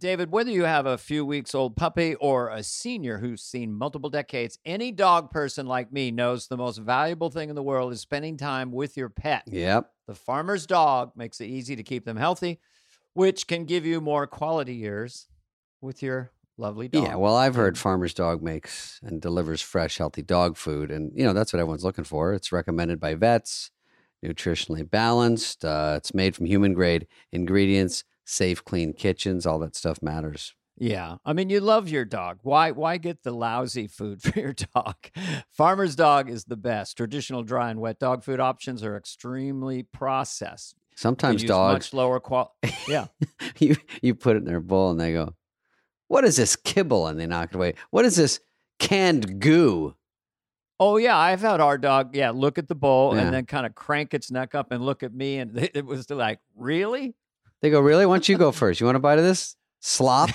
David, whether you have a few weeks old puppy or a senior who's seen multiple decades, any dog person like me knows the most valuable thing in the world is spending time with your pet. Yep. The farmer's dog makes it easy to keep them healthy, which can give you more quality years with your lovely dog. Yeah, well, I've heard Farmer's Dog makes and delivers fresh, healthy dog food. And, that's what everyone's looking for. It's recommended by vets, nutritionally balanced. It's made from human-grade ingredients, safe, clean kitchens. All that stuff matters. Yeah. I mean, you love your dog. Why get the lousy food for your dog? Farmer's Dog is the best. Traditional dry and wet dog food options are extremely processed. Sometimes They use dogs, much lower quality. Yeah. you put it in their bowl and they go, "What is this kibble?" And they knock it away. "What is this canned goo?" Oh, yeah. I've had our dog, look at the bowl Yeah. and then kind of crank its neck up and look at me. And it was like, really? They go, "Really? Why don't you go first? You want a bite of this slop?"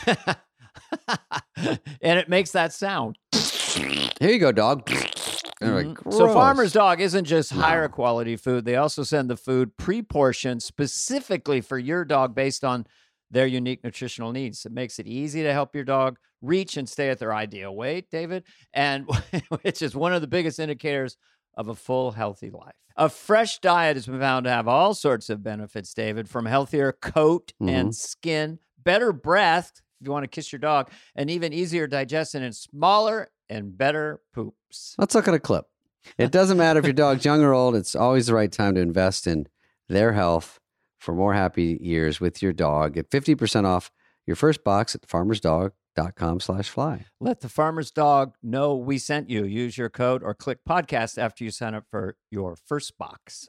And it makes that sound. Here you go, dog. And they're like, So "Gross." Farmer's Dog isn't just No. higher quality food. They also send the food pre-portioned specifically for your dog based on their unique nutritional needs. It makes it easy to help your dog reach and stay at their ideal weight, David, and which is one of the biggest indicators of a full, healthy life. A fresh diet has been found to have all sorts of benefits, David, from healthier coat and skin, better breath, if you want to kiss your dog, and even easier digestion and smaller and better poops. Let's look at a clip. It doesn't matter if your dog's young or old. It's always the right time to invest in their health for more happy years with your dog. Get 50% off your first box at farmersdog.com/fly. Let the farmer's dog know we sent you. Use your code or click podcast after you sign up for your first box.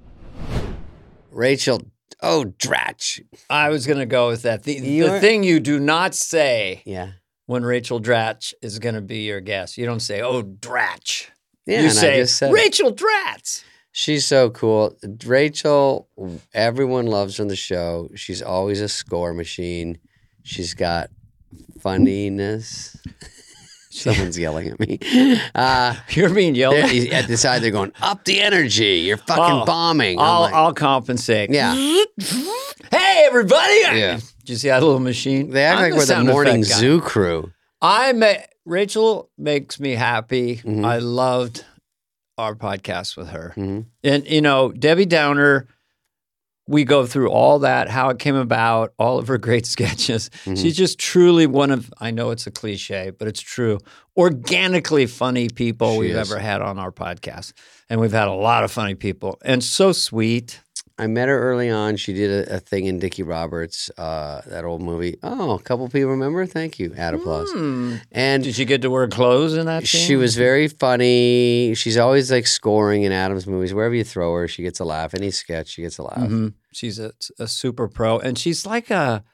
Rachel, Dratch. I was going to go with that. The You're- thing you do not say Yeah. when Rachel Dratch is going to be your guest. You don't say, "Oh, Dratch." Yeah, You and I say, just said it. "Rachel Dratch." She's so cool. Rachel, everyone loves her on the show. She's always a score machine. She's got funniness. Someone's yelling at me. You're being yelled at. At the side, they're going, "Up the energy. You're fucking bombing." I'm like, I'll compensate. yeah. Hey, everybody. Yeah. Did you see that little machine? They act I'm like we're the sound morning effect guy. zoo crew. Rachel makes me happy. Mhm. I loved our podcast with her. Mhm. And, Debbie Downer, we go through all that, how it came about, all of her great sketches. Mhm. She's just truly one of, I know it's a cliche, but it's true, organically funny people She we've is. ever had on our podcast. And we've had a lot of funny people and so sweet. I met her early on. She did a thing in Dickie Roberts, that old movie. Oh, a couple people remember? Thank you. Add applause. And Did you get to wear clothes in that scene? she was very funny. She's always like scoring in Adam's movies. Wherever you throw her, she gets a laugh. Any sketch, she gets a laugh. Mhm. She's a super pro, and she's like a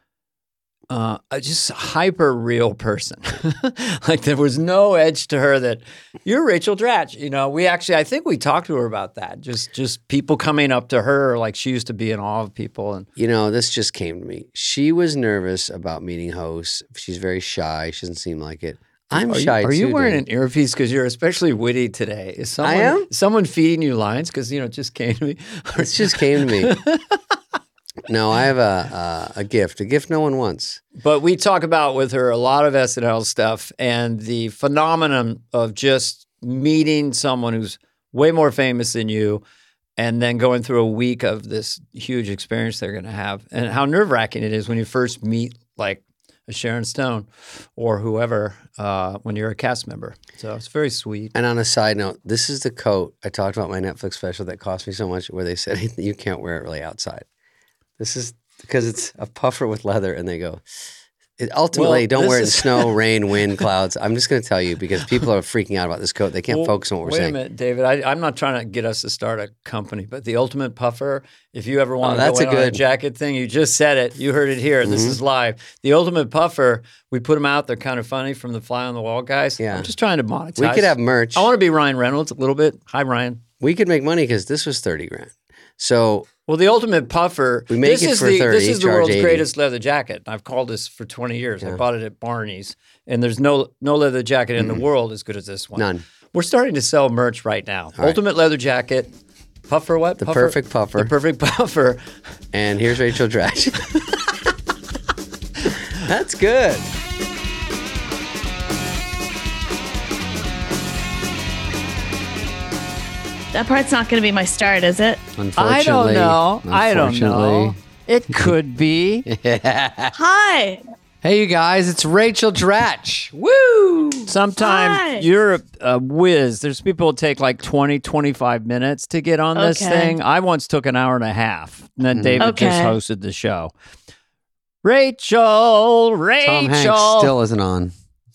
just hyper real person. Like there was no edge to her. That you're Rachel Dratch. I think we talked to her about that. Just people coming up to her like she used to be in awe of people. And This just came to me. She was nervous about meeting hosts. She's very shy. She doesn't seem like it. I'm shy too. Are you wearing Dave. an earpiece because you're especially witty today? Is someone, I am? someone feeding you lines? Because it just came to me. This just came to me. No, I have a gift no one wants. But we talk about with her a lot of SNL stuff and the phenomenon of just meeting someone who's way more famous than you and then going through a week of this huge experience they're going to have and how nerve-wracking it is when you first meet like a Sharon Stone or whoever when you're a cast member. So it's very sweet. And on a side note, this is the coat I talked about my Netflix special that cost me so much where they said you can't wear it really outside. This is because it's a puffer with leather, and they go, ultimately, don't wear it in snow, rain, wind, clouds. I'm just going to tell you because people are freaking out about this coat. They can't focus on what we're saying. Wait a minute, David. I'm not trying to get us to start a company, but the Ultimate Puffer, if you ever want to that's go in a on a good- jacket thing, you just said it. You heard it here. This is live. The Ultimate Puffer, we put them out. They're kind of funny from the Fly on the Wall guys. Yeah. I'm just trying to monetize. We could have merch. I want to be Ryan Reynolds a little bit. Hi, Ryan. We could make money because this was $30,000. So Well, the Ultimate Puffer, We make this it is for the 30, this is the charge world's 80. greatest leather jacket. I've called this for 20 years. I bought it at Barney's, and there's no leather jacket in the world as good as this one. None. We're starting to sell merch right now. right. Ultimate leather jacket, puffer what? the perfect puffer. The perfect puffer. And here's Rachel Dratch. That's good. That part's not going to be my start, is it? I don't know. I don't know. It could be. Hi. Hey, you guys, it's Rachel Dratch. Woo! Sometimes Hi. you're a whiz. There's people who take like 20, 25 minutes to get on this Okay. thing. I once took an hour and a half, and then David just Okay. hosted the show. Rachel. Tom Hanks still isn't on.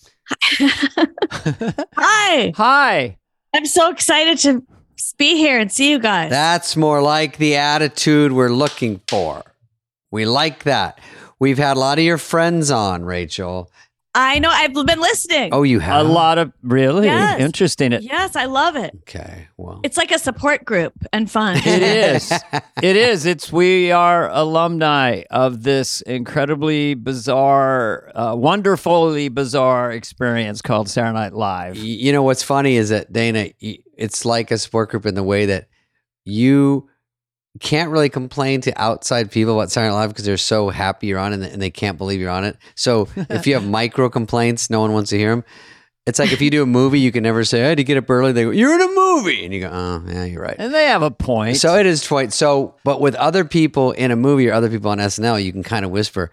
Hi. Hi. I'm so excited to be here and see you guys. That's more like the attitude we're looking for. We like that. We've had a lot of your friends on, Rachel. I know. I've been listening. Oh, you have? A lot of really Yes. interesting. Yes, I love it. Okay, well. It's like a support group and fun. It is. It is. We are alumni of this incredibly bizarre, wonderfully bizarre experience called Saturday Night Live. You know what's funny is that, Dana, it's like a support group in the way that you can't really complain to outside people about Saturday Night Live because they're so happy you're on it and they can't believe you're on it. So if you have micro complaints, no one wants to hear them. It's like if you do a movie, you can never say, I had to get up early. They go, you're in a movie. And you go, oh, yeah, you're right. And they have a point. So it is quite so. But with other people in a movie or other people on SNL, you can kind of whisper,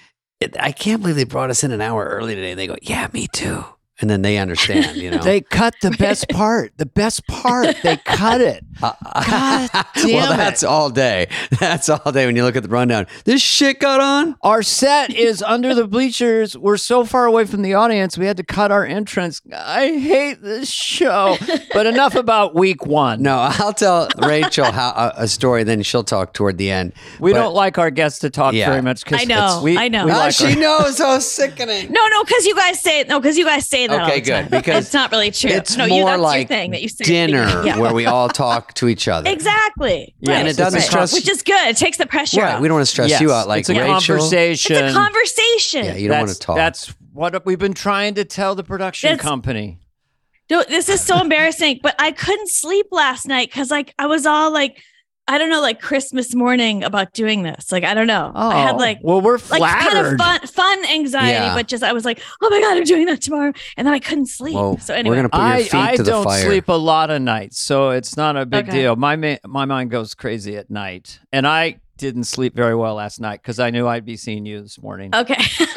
I can't believe they brought us in an hour early today. They go, yeah, me too. And then they understand, you know. They cut the best part. The best part. They cut it. God damn well, that's all day. That's all day when you look at the rundown. This shit got on. Our set is under the bleachers. We're so far away from the audience. We had to cut our entrance. I hate this show. But enough about week one. No, I'll tell Rachel how a story. Then she'll talk toward the end. We But- don't like our guests to talk Yeah. very much. 'Cause I know, we- I know. we Ah, like she our- knows how sickening. No, because you guys say that. all Okay, the time. good, because it's not really true. It's no, more that's like your thing that you say. dinner Yeah. where we all talk to each other. Exactly. Yeah, and it doesn't Right. stress. Which is good. It takes the pressure Right, off. we don't want to stress Yes, you out like it's a Rachel. conversation. It's a conversation. Yeah, you don't want to talk. That's what we've been trying to tell the production That's- company. No, this is so embarrassing, but I couldn't sleep last night because I was all like, I don't know, like Christmas morning about doing this. Like, I don't know. I had well, we're like flattered. kind of fun anxiety, Yeah. but just I was like, oh my God, I'm doing that tomorrow. And then I couldn't sleep. Well, So anyway, we're gonna put your feet I to the don't fire. sleep a lot of nights, so it's not a big Okay. deal. My mind goes crazy at night, and I didn't sleep very well last night because I knew I'd be seeing you this morning. okay.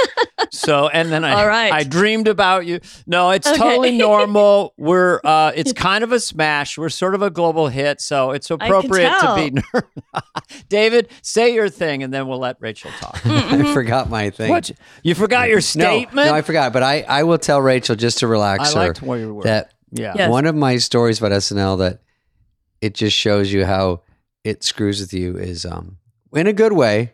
So, and then All right. I dreamed about you. No, it's Okay. totally normal. We're it's kind of a smash. We're sort of a global hit, so it's appropriate to tell. be David, say your thing, and then we'll let Rachel talk. I forgot my thing. What? You forgot your statement? No, I forgot. But I will tell Rachel just to relax I her liked where you were. that Yeah. Yes. one of my stories about SNL that it just shows you how it screws with you is in a good way.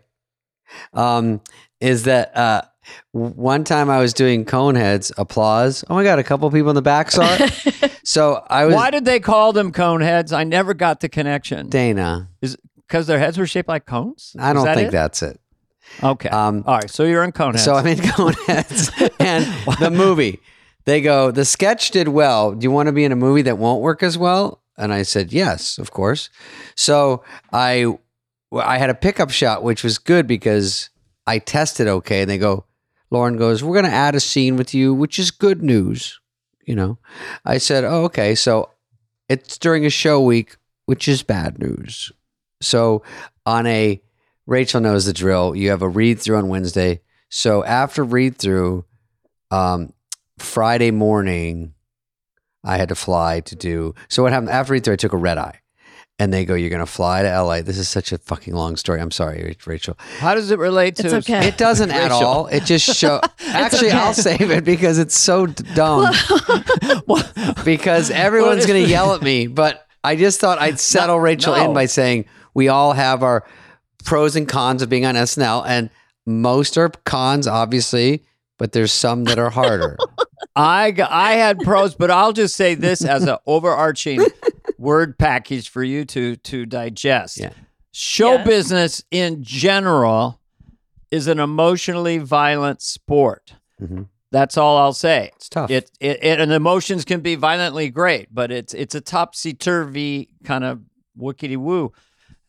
Is that one time I was doing Coneheads applause. Oh my God, a couple people in the back saw it. So I was Why did they call them cone heads? I never got the connection. Dana. Because their heads were shaped like cones? I Is don't that think it? that's it. Okay. All right. So you're in cone heads. So I'm in Coneheads and the movie. They go, the sketch did well. Do you want to be in a movie that won't work as well? And I said, yes, of course. So I had a pickup shot, which was good because I tested okay. And they go, Lauren goes, we're going to add a scene with you, which is good news. You know, I said, oh, okay. So it's during a show week, which is bad news. So Rachel knows the drill. You have a read through on Wednesday. So after read through, Friday morning, I had to fly to do. So what happened after read through? I took a red eye, and they go, "You're going to fly to LA." This is such a fucking long story. I'm sorry, Rachel. how does it relate to? It's okay. It doesn't at Rachel. all. It just show. Actually, okay. I'll save it because it's so dumb. Because everyone's going to yell at me. But I just thought I'd settle Rachel no. in by saying we all have our pros and cons of being on SNL, and most are cons, obviously, but there's some that are harder. I had pros, but I'll just say this as an overarching word package for you to digest. Yeah. Show Yes. business in general is an emotionally violent sport. Mhm. That's all I'll say. It's tough. It and emotions can be violently great, but it's a topsy turvy kind of wookity woo.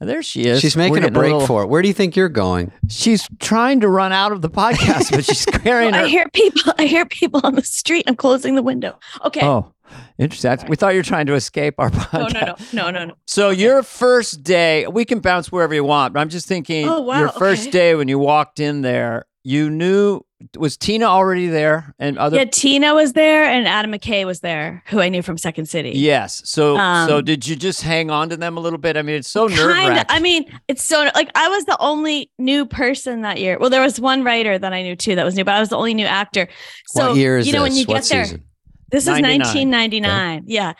There she is. She's making a break for it. Where do you think you're going? She's trying to run out of the podcast, but she's carrying her. I hear people on the street. I'm closing the window. Okay. Oh, interesting. We thought you were trying to escape our podcast. No. So your first day, we can bounce wherever you want, but I'm just thinking your first day when you walked in there, you knew, was Tina already there? And Yeah, Tina was there and Adam McKay was there, who I knew from Second City. Yes. So did you just hang on to them a little bit? I mean, it's so nerve-wracking. I mean, it's so, like, I was the only new person that year. Well, there was one writer that I knew too that was new, but I was the only new actor. So, what year is this? When you get there, season? This is 1999. Okay. Yeah.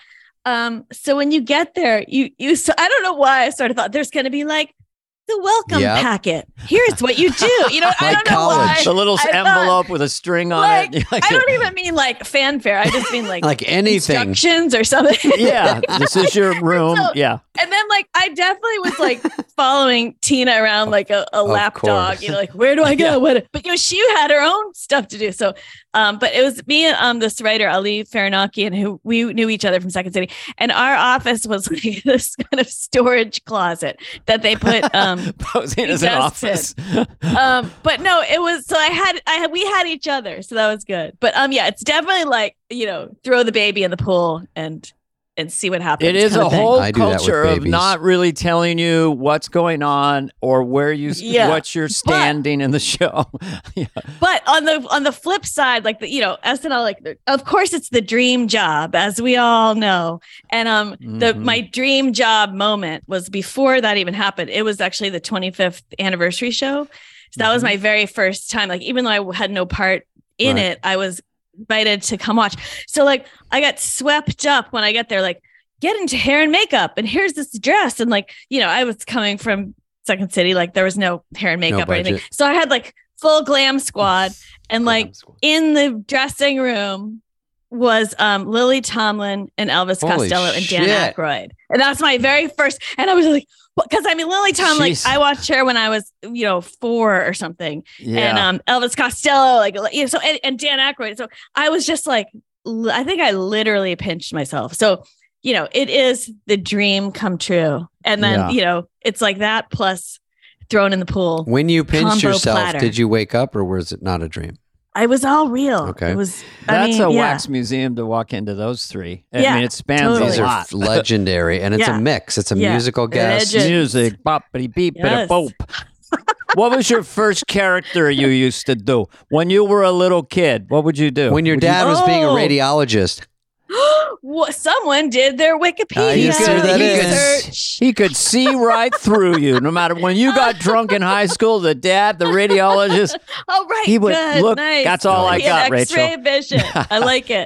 So when you get there, so I don't know why I sort of thought there's going to be like the welcome packet. Here's what you do. I don't know why. The little envelope with a string on it. I don't even mean like fanfare. I just mean like anything. Instructions or something. Yeah. This is your room. Yeah. And then like I definitely was like following Tina around like a lap dog. Like, where do I go? What? But she had her own stuff to do. So but it was me and this writer Ali Faranakian, who we knew each other from Second City, and our office was like this kind of storage closet that they put posing as an office. But no, it was, so we had each other, so that was good. But it's definitely like, throw the baby in the pool and see what happens. It is a whole culture of not really telling you what's going on or where what you're standing in the show. But on the flip side, like SNL, like of course it's the dream job, as we all know. And my dream job moment was before that even happened. It was actually the 25th anniversary show. So that was my very first time. Like, even though I had no part in it, I was invited to come watch. So like I got swept up when I get there, like, get into hair and makeup and here's this dress. And like, I was coming from Second City, like there was no hair and makeup or anything. So I had like full glam squad and in the dressing room was Lily Tomlin and Elvis Costello and Dan Aykroyd. And that's my very first, and I was like, because Lily Tomlin, like I watched her when I was, 4 or something. Yeah. And Elvis Costello, so and Dan Aykroyd. So I was just like, I think I literally pinched myself. So, it is the dream come true. And then, it's like that plus thrown in the pool. When you pinched yourself, did you wake up or was it not a dream? I was all real. Okay. It was, That's a wax museum to walk into those three. I mean, it spans These a lot. are legendary, and it's a mix. It's a musical guest. Music, boppity beep, boop. What was your first character you used to do when you were a little kid? What would you do? When your dad was being a radiologist. Someone did their Wikipedia research. He could see right through you. No matter when you got drunk in high school, the radiologist. Oh, right. He would look. Nice. That's all I got, X-ray Rachel. Vision. I like it.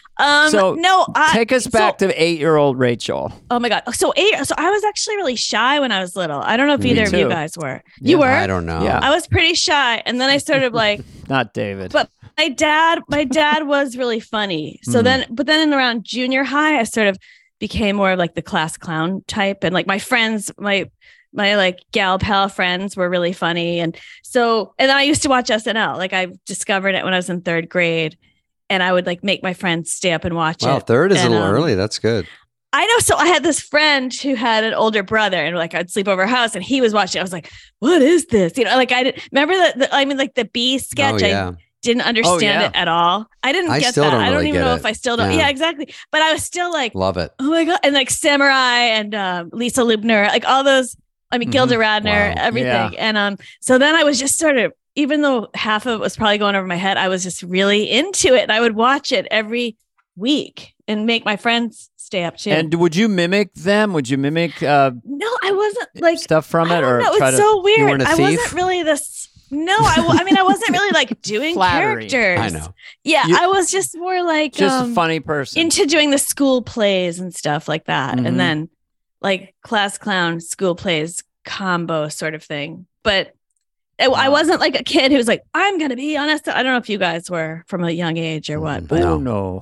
Take us back to 8-year-old Rachel. Oh my God. So I was actually really shy when I was little. I don't know if either of you guys were. You were? I don't know. Yeah. I was pretty shy. And then I started like. Not David. But my dad was really funny. So then in around junior high, I sort of became more of like the class clown type. And like my friends, my like gal pal friends were really funny. And then I used to watch SNL. Like I discovered it when I was in 3rd grade. And I would like make my friends stay up and watch it. Wow, 3rd is a little early. That's good. I know. So I had this friend who had an older brother, and like I'd sleep over her house, and he was watching. I was like, "What is this?" Like I didn't remember the bee sketch. I didn't understand it at all. I didn't get that. I don't even know if I still don't. Yeah, exactly. But I was still like, love it. Oh my God! And like Samurai and Lisa Lubner, like all those. I mean, Gilda Radner, everything. Yeah. And so then I was just sort of. Even though half of it was probably going over my head, I was just really into it. And I would watch it every week and make my friends stay up too. And would you mimic them? Would you mimic No, I wasn't like stuff from it or try to, so weird. You weren't a thief? I wasn't really this. No, I mean, I wasn't really like doing characters. I know. Yeah, I was just more like just a funny person into doing the school plays and stuff like that. Mm-hmm. And then like class clown school plays combo sort of thing. But I wasn't like a kid who was like, I'm going to be honest. I don't know if you guys were from a young age or what. But no.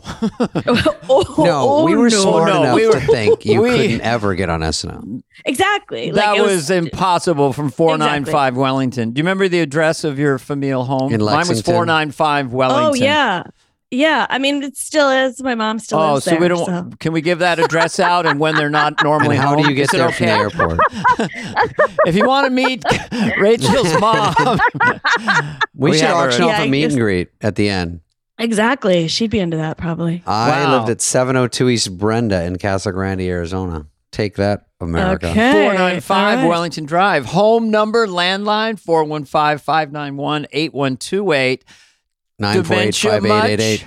We were smart enough to think you couldn't ever get on SNL. Exactly. That was impossible from 495 Wellington. Do you remember the address of your familial home? In Lexington. Mine was 495 Wellington. Oh, yeah. Yeah, I mean, it still is. My mom still lives so there. we don't. Can we give that address out? And when they're not normally And how home, do you get is it there from the airport? If you want to meet Rachel's mom, We should have her- auction off Yeah, a I meet guess- and greet at the end. Exactly. She'd be into that probably. I Wow. lived at 702 East Brenda in Casa Grande, Arizona. Take that, America. Okay. 495 all right. Wellington Drive. Home number, landline, 415-591-8128. 948-5888.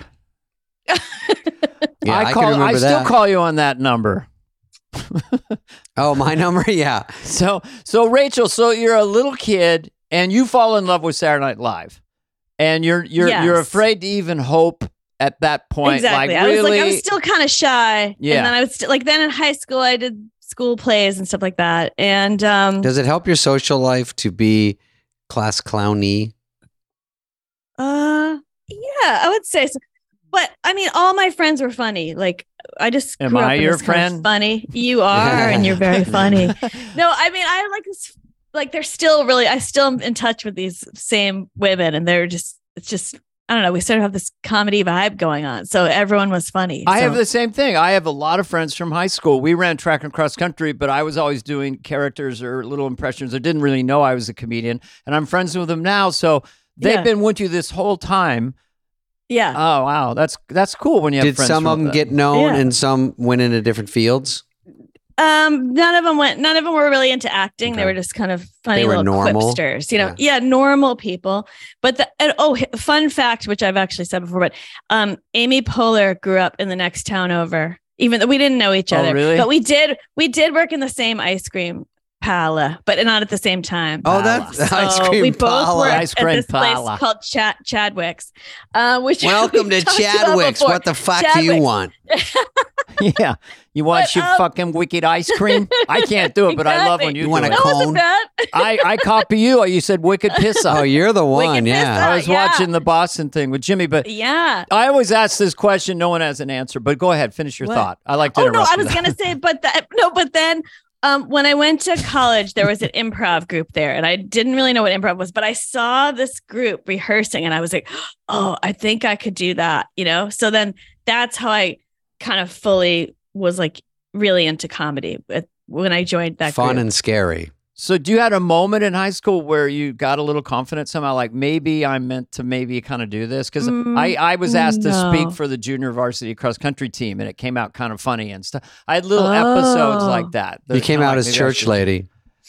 Yeah, I can remember I that. still call you on that number. Oh, my number? Yeah. So Rachel, so you're a little kid and you fall in love with Saturday Night Live. And you're Yes. afraid to even hope at that point. Exactly. Like, I really, was still kind of shy. Yeah. And then I was then in high school, I did school plays and stuff like that. And Does it help your social life to be class clowny? yeah, I would say so. But I mean, all my friends were funny. Like I just Am grew up I in your this kind of friend? funny. You are, and you're very funny. No, I mean, I like this. Like they're still really. I still am in touch with these same women, and they're just. It's just. I don't know. We sort of have this comedy vibe going on, so everyone was funny. I So- have the same thing. I have a lot of friends from high school. We ran track and cross country, but I was always doing characters or little impressions. I didn't really know I was a comedian, and I'm friends with them now. So they've Yeah. been with you this whole time. Yeah. Oh wow, that's cool when you have Did friends. some from of them that. get known Yeah. and some went into different fields? None of them were really into acting. They Okay. were just kind of funny They were little normal? quipsters, normal people. But fun fact, which I've actually said before, but Amy Poehler grew up in the next town over, even though we didn't know each Oh, other. really? But we did work in the same ice cream parlor, but not at the same time. Oh, that's Pala. the ice So cream we both parlor. worked Ice at cream this parlor. place called Chadwick's. Which Welcome we to talked about Chadwick's. before. What the fuck do you Chadwick's. want? Yeah, you want But, your fucking wicked ice cream? I can't do it, but I love when Exactly. you, You want do a it. That cone? wasn't bad. I copy you. You said wicked pissa. Oh, you're the one. Wicked Yeah. I was yeah. watching the Boston thing with Jimmy, but Yeah. I always ask this question. No one has an answer, but go ahead, finish your What? thought. I like to Oh no, interrupt I you. was gonna say, but then when I went to college, there was an improv group there, and I didn't really know what improv was, but I saw this group rehearsing, and I was like, oh, I think I could do that, So then that's how I kind of fully was like really into comedy when I joined that Fun group. and scary. So, do you had a moment in high school where you got a little confident somehow, like maybe I'm meant to maybe kind of do this? Because I was asked to speak no. for the junior varsity cross country team, and it came out kind of funny and stuff. I had little episodes Oh. like that. You came out as maybe I church should- lady.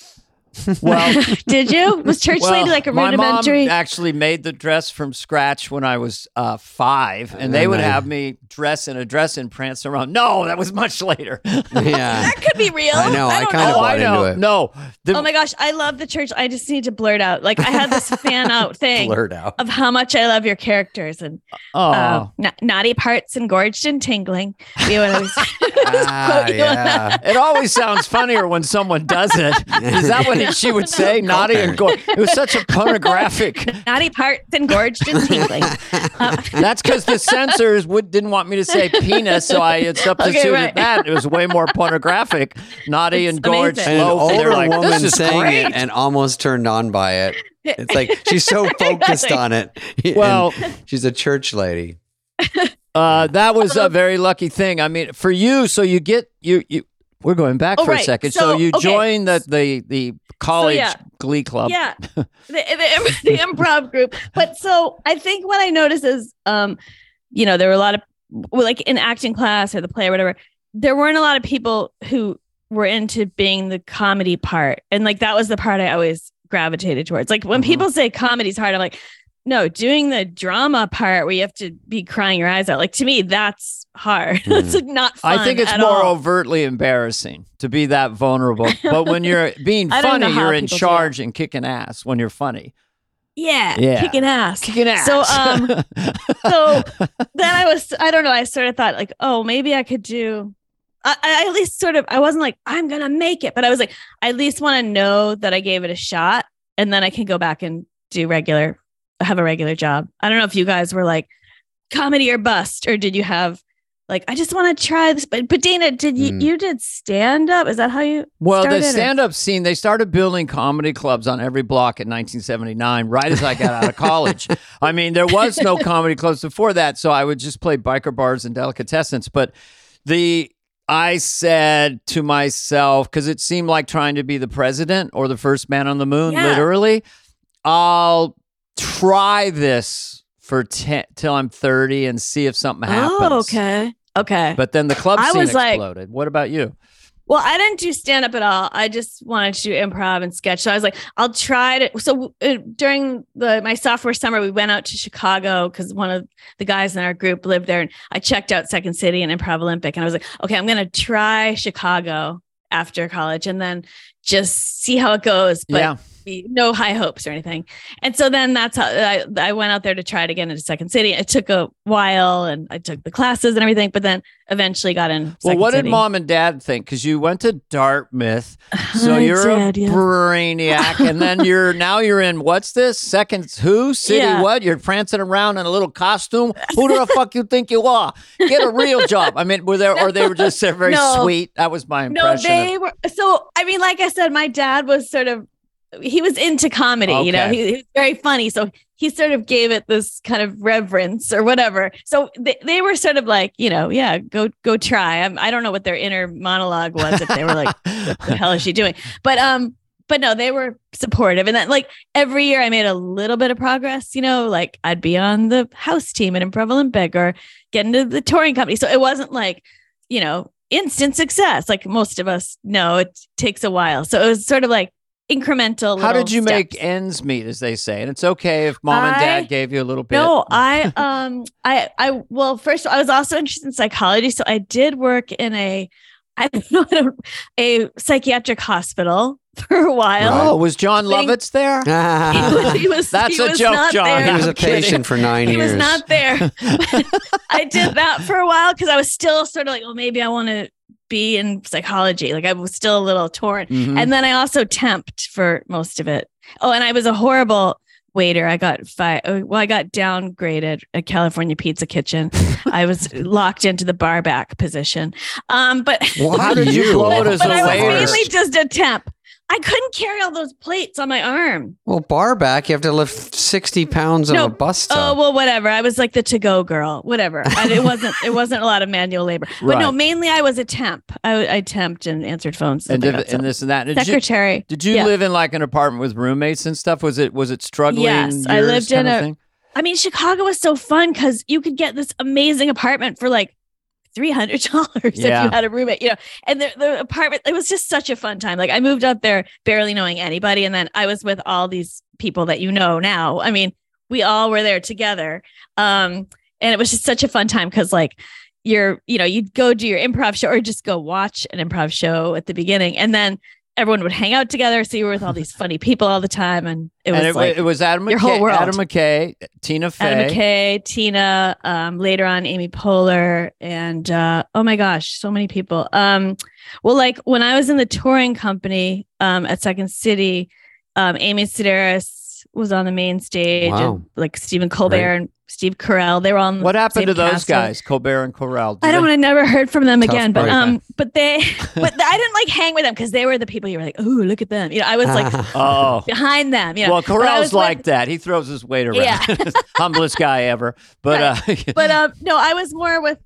Well, Did you? Was church well, lady like a my rudimentary? mom actually made the dress from scratch when I was 5, and they And would then- have me dress in a dress and prance around. No, that was much later. Yeah. That could be real. I know, I don't kinda know. bought I know. into it. No, the- Oh my gosh, I love the church. I just need to blurt out. Like I had this fan out thing Blurred out. of how much I love your characters and oh. naughty parts engorged and tingling. We would always Ah, quote you on yeah. It always sounds funnier when someone does it. Is that what she would say? Naughty and gore. It was such a pornographic. naughty parts engorged and tingling. That's because the censors didn't want me to say penis, so I had substituted right. that. It was way more pornographic. Naughty It's and gorged amazing. And an loaf. And older they're like, woman this is saying great. it and almost turned on by it. It's like she's so focused Exactly. on it. And Well- she's a church lady. That was a very lucky thing. I mean, for you, so you get you. We're going back Oh, for a right. second. So, So you okay. join the college yeah. glee club. Yeah, the improv group. But so I think what I noticed is, there were a lot of like in acting class or the play or whatever. There weren't a lot of people who were into being the comedy part, and like that was the part I always gravitated towards. Like when people say comedy's hard, I'm like, no, doing the drama part where you have to be crying your eyes out. Like to me, that's hard. It's like not fun. I think it's at more all. overtly embarrassing to be that vulnerable. But when you're being I don't funny, know how you're in people do charge and kicking ass when you're funny. Yeah, Yeah. kicking ass. Kicking ass. So, so then I don't know. I sort of thought like, oh, maybe I could do. I at least sort of. I wasn't like I'm gonna make it, but I was like, I at least want to know that I gave it a shot, and then I can go back and have a regular job. I don't know if you guys were like comedy or bust, or did you have like, I just want to try this. But Dana, did you did stand up? Is that how you started? The stand up scene, they started building comedy clubs on every block in 1979, right as I got out of college. I mean, there was no comedy clubs before that, so I would just play biker bars and delicatessens. But I said to myself, because it seemed like trying to be the president or the first man on the moon, literally, I'll try this for till I'm 30 and see if something happens. Oh, okay. But then the club scene exploded. What about you? Well, I didn't do stand up at all. I just wanted to do improv and sketch. So I was like, I'll try to. So during my sophomore summer, we went out to Chicago because one of the guys in our group lived there. And I checked out Second City and Improv Olympic. And I was like, okay, I'm going to try Chicago after college and then just see how it goes. But no high hopes or anything. And so then that's how I went out there to try it again into Second City. It took a while and I took the classes and everything, but then eventually got in. Well, what did Mom and Dad think? Because you went to Dartmouth, so you're a brainiac, and then you're in what's this? Second City? Yeah. What? You're prancing around in a little costume. Who the fuck you think you are? Get a real job. I mean, or they were just very sweet. That was my impression. No, they were. So I mean, like I said, my dad was sort of. He was into comedy, you know, he was very funny. So he sort of gave it this kind of reverence or whatever. So they were sort of like, you know, go try. I don't know what their inner monologue was if they were like, what the hell is she doing? But no, they were supportive. And then like every year I made a little bit of progress, you know, like I'd be on the house team at Improv Olympic or get into the touring company. So it wasn't like, you know, instant success. Like most of us know it takes a while. So it was sort of like, incremental. How did you make ends meet, as they say? And it's okay if Mom and Dad gave you a little bit. No, well, first of all, I was also interested in psychology, so I did work in a psychiatric hospital for a while. Oh, was John Lovitz there? He was. That's a joke, John. There. He was a patient for 9 years. He was not there. I did that for a while because I was still sort of like, well, maybe I want to be in psychology. Like I was still a little torn. Mm-hmm. And then I also temped for most of it. Oh, and I was a horrible waiter. I got downgraded at California Pizza Kitchen. I was locked into the bar back position. But how did you blow it as a waiter? I was mainly just a temp. I couldn't carry all those plates on my arm. Well, bar back, you have to lift 60 pounds of a bus tub. Oh, well, whatever. I was like the to-go girl, whatever. It wasn't a lot of manual labor. But no, mainly I was a temp. I temped and answered phones. And this and that. Secretary. Did you live in like an apartment with roommates and stuff? Was it struggling? Yes, I lived in a... I mean, Chicago was so fun because you could get this amazing apartment for like $300 if you had a roommate, you know, and the apartment, it was just such a fun time. Like I moved up there barely knowing anybody. And then I was with all these people that you know now. I mean, we all were there together. And it was just such a fun time because like you'd go do your improv show or just go watch an improv show at the beginning. And then everyone would hang out together. So you were with all these funny people all the time. And it was Adam McKay, your whole world. Adam McKay, Tina Fey. Adam McKay, Tina, later on, Amy Poehler. And oh my gosh, so many people. Well, like when I was in the touring company at Second City, Amy Sedaris was on the main stage. Wow. And, like Stephen Colbert and Steve Carell. They were on. What happened to those guys, Colbert and Carell? I never heard from them again. But I didn't like hang with them because they were the people you were like, oh, look at them. You know, I was like behind them. You know? Well, Carell's like that. He throws his weight around. Yeah. Humblest guy ever. But no, I was more with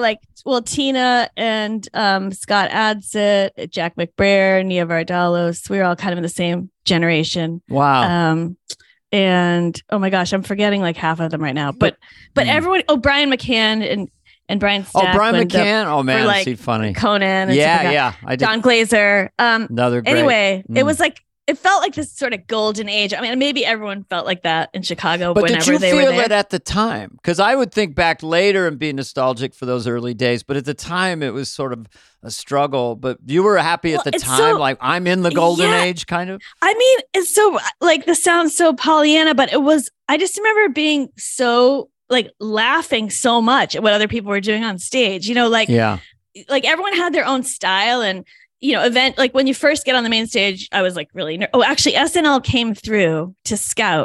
Tina and Scott Adsit, Jack McBrayer, Nia Vardalos. We were all kind of in the same generation. Wow. And oh my gosh, I'm forgetting like half of them right now. But everyone, Brian McCann and Brian Stack. Oh, Brian McCann. Oh man, is he funny? Conan. And I did. John Glazer. Another great. Anyway, it was like it felt like this sort of golden age. I mean, maybe everyone felt like that in Chicago. But whenever did you they were feel there. it at the time? Because I would think back later and be nostalgic for those early days. But at the time, it was sort of a struggle. But you were happy at the time, like I'm in the golden age, kind of. I mean, it's so like this sounds so Pollyanna, but it was. I just remember being so like laughing so much at what other people were doing on stage. You know, like everyone had their own style and. You know, event like when you first get on the main stage, I was like really actually SNL came through to scout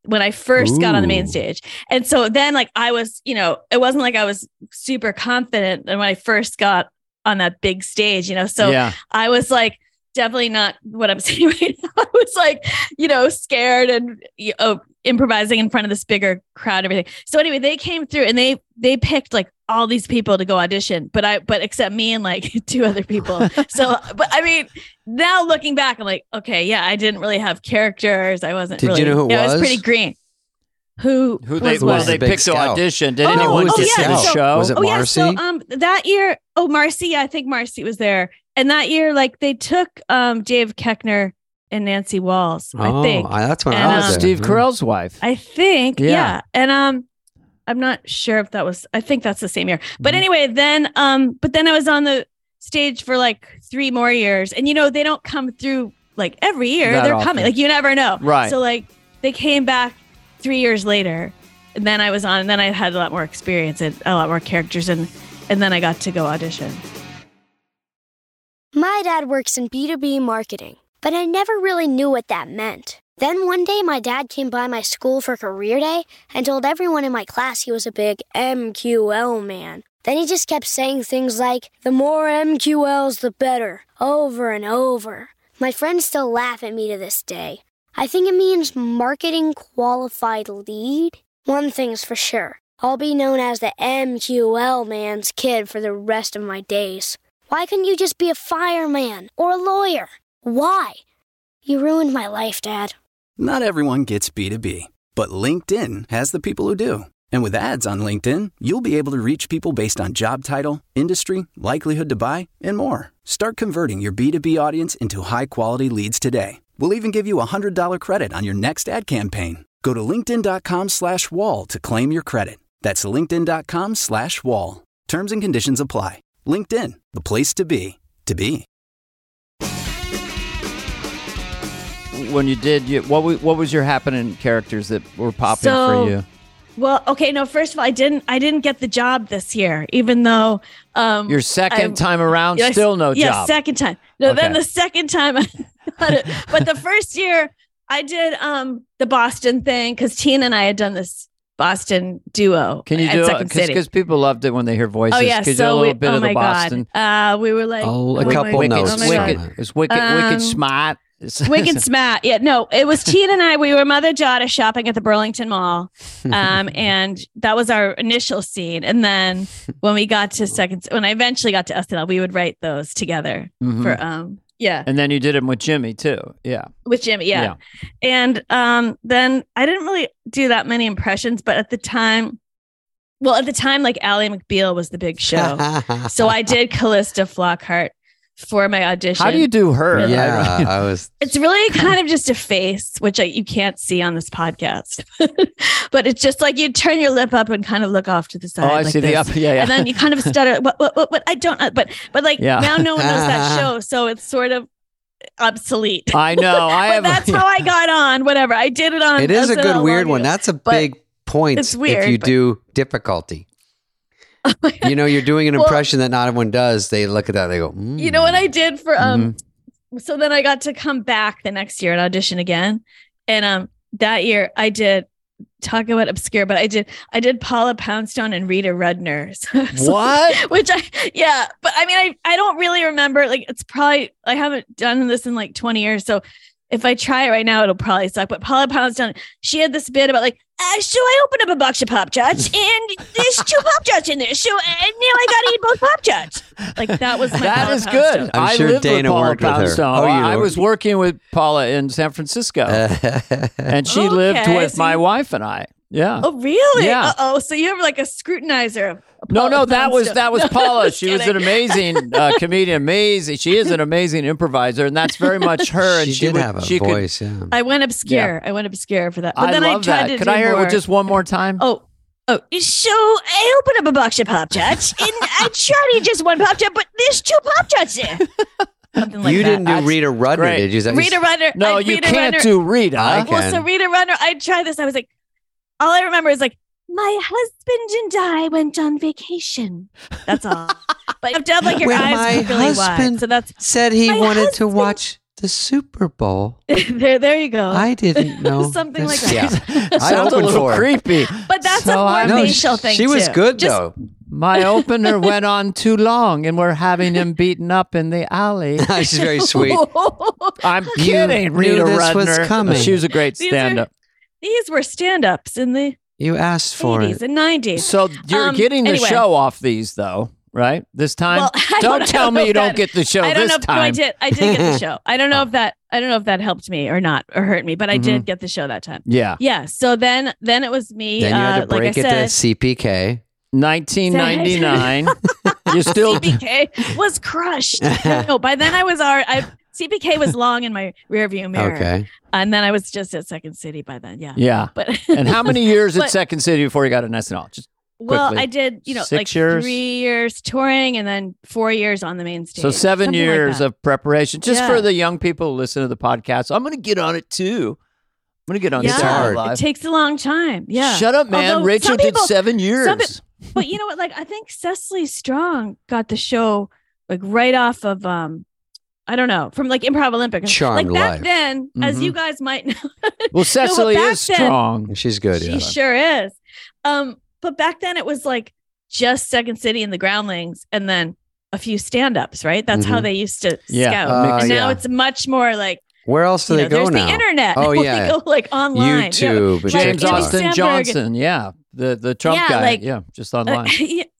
when I first got on the main stage. And so then like I was, you know, it wasn't like I was super confident when I first got on that big stage, you know, so I was like, definitely not what I'm saying right now. I was like, you know, scared and improvising in front of this bigger crowd, and everything. So anyway, they came through and they picked like all these people to go audition, but except me and like 2 other people. So, but I mean, now looking back, I'm like, okay, yeah, I didn't really have characters. I wasn't. Did really, you know who it was? It was pretty green. Who they picked to audition. Did anyone get to the show? Was it Marcy? Yeah, so that year, Marcy, I think Marcy was there. And that year, like they took Dave Koechner and Nancy Walls, I think. That's when I was there. Steve Carell's wife. I think, yeah. And I'm not sure if that was, I think that's the same year. But anyway, then but then I was on the stage for like 3 more years. And you know, they don't come through like every year. They're coming. Like you never know. Right. So like they came back 3 years later. And then I was on, and then I had a lot more experience and a lot more characters, and then I got to go audition. My dad works in B2B marketing, but I never really knew what that meant. Then one day, my dad came by my school for career day and told everyone in my class he was a big MQL man. Then he just kept saying things like, the more MQLs, the better, over and over. My friends still laugh at me to this day. I think it means marketing qualified lead. One thing's for sure, I'll be known as the MQL man's kid for the rest of my days. Why couldn't you just be a fireman or a lawyer? Why? You ruined my life, Dad. Not everyone gets B2B, but LinkedIn has the people who do. And with ads on LinkedIn, you'll be able to reach people based on job title, industry, likelihood to buy, and more. Start converting your B2B audience into high-quality leads today. We'll even give you a $100 credit on your next ad campaign. Go to linkedin.com/wall to claim your credit. That's linkedin.com/wall. Terms and conditions apply. LinkedIn, the place to be, to be. When you did, what was your happening characters that were popping for you? Well, okay, no. First of all, I didn't get the job this year, even though your second time around, still no job. Yeah, second time. No, okay. Then the second time I got it. But the first year I did the Boston thing because Tina and I had done this Boston duo. Can you do it? Because people loved it when they hear voices. Oh yeah, so do a little bit of the Boston. We were like, a couple notes. It's wicked smart. Wicked smart. Yeah, no, it was Tina and I. We were mother-daughter shopping at the Burlington Mall, and that was our initial scene. And then when we got to when I eventually got to SNL, we would write those together for yeah. And then you did them with Jimmy too. Yeah. With Jimmy, yeah. And then I didn't really do that many impressions, but at the time, like Ally McBeal was the big show. So I did Callista Flockhart for my audition. How do you do her? Yeah, It's really kind of just a face, which you can't see on this podcast, but it's just like you turn your lip up and kind of look off to the side. Oh, I see the up. Yeah. And then you kind of stutter. What? I don't. But like now no one knows that show, so it's sort of obsolete. I know. That's how I got on. Whatever. I did it on. It is SNL a good weird one. That's a big point. It's weird if you do difficulty. You know, you're doing an impression that not everyone does. They look at that, they go, You know what I did for so then I got to come back the next year and audition again. And that year I did, talk about obscure, but I did Paula Poundstone and Rita Rudner. What? But I mean I don't really remember, like it's probably, I haven't done this in like 20 years. So if I try it right now, it'll probably suck. But Paula Poundstone, she had this bit about like, so I opened up a box of Pop Tarts and there's 2 Pop Tarts in there. So now I got to eat both Pop Tarts. Like that was my That Paula is Poundstone. good. I'm sure lived Dana with Paula worked with her. Poundstone. Oh, I was working with Paula in San Francisco. And she lived with my wife and I. Yeah. Oh, really? Yeah. So you have like a scrutinizer of No, that was Paula. She was kidding. an amazing comedian. She is an amazing improviser, and that's very much her. And she did have a voice. Yeah. I went obscure. I went obscure for that. But then love I tried that. to Could do I hear more. it just one more time? Oh. So I opened up a box of Pop Tarts and I tried to eat just one Pop Tart, but there's 2 Pop Tarts there. Something like you that. didn't do Rita Rudner, great. did you? Rita Rudner. No, you can't do Rita. I can. Well, so Rita Rudner, I tried this. I was like, all I remember is like, my husband and I went on vacation. That's all. But you have to have like your eyes really wide. So that's said he wanted to watch The Super Bowl. there you go. I didn't know. Something like This- that. Yeah. I Sounds a opened little for her. creepy. But that's So a I more know facial thing. She was too. good Just- though. My opener went on too long, and we're having him beaten up in the alley. She's very sweet. I'm You kidding, knew Rita this was Rudner. coming. She was a great These are- stand-up. These were stand-ups in the You asked for 80s it. and 90s. So you're getting the anyway. show off these, though, right? This time? Well, I don't tell me know you don't that- get the show I don't this know if time. I did get the show. I don't know if that helped me or not or hurt me, but I did get the show that time. Yeah. Yeah. So then it was me. Then you had to like I break it to said, CPK. 1999. You still CPK was crushed. No, by then CPK was long in my rearview mirror. Okay. And then I was just at Second City by then. Yeah. Yeah. But And how many years at But- Second City before you got an SNL? Just well, quickly. I did, 6 like years? 3 years touring and then 4 years on the main stage. so 7 Something like years that. of preparation. Just Yeah. for the young people who listen to the podcast. I'm going to get on it too. I'm going to get on Yeah, It's Saturday hard. Live. it takes a long time. Yeah. Shut up, man. Although Rachel some did people- 7 years. But you know what? Like, I think Cecily Strong got the show like right off of I don't know, from like Improv Olympic. Charmed like back Life. then, as Mhm. you guys might know, Well, Cecily back is then- strong. She's good. she Yeah. sure is. But back then it was like just Second City and the Groundlings, and then a few stand-ups, right? That's how Mhm. they used to Yeah. scout. And now yeah. it's much more like Where else do they go there's now? the internet. Oh, where yeah. they go like online. Yeah. YouTube. and Like James TikTok. Andy Austin Samberg. Johnson. Yeah. The Trump Yeah, guy. like- yeah. Just online.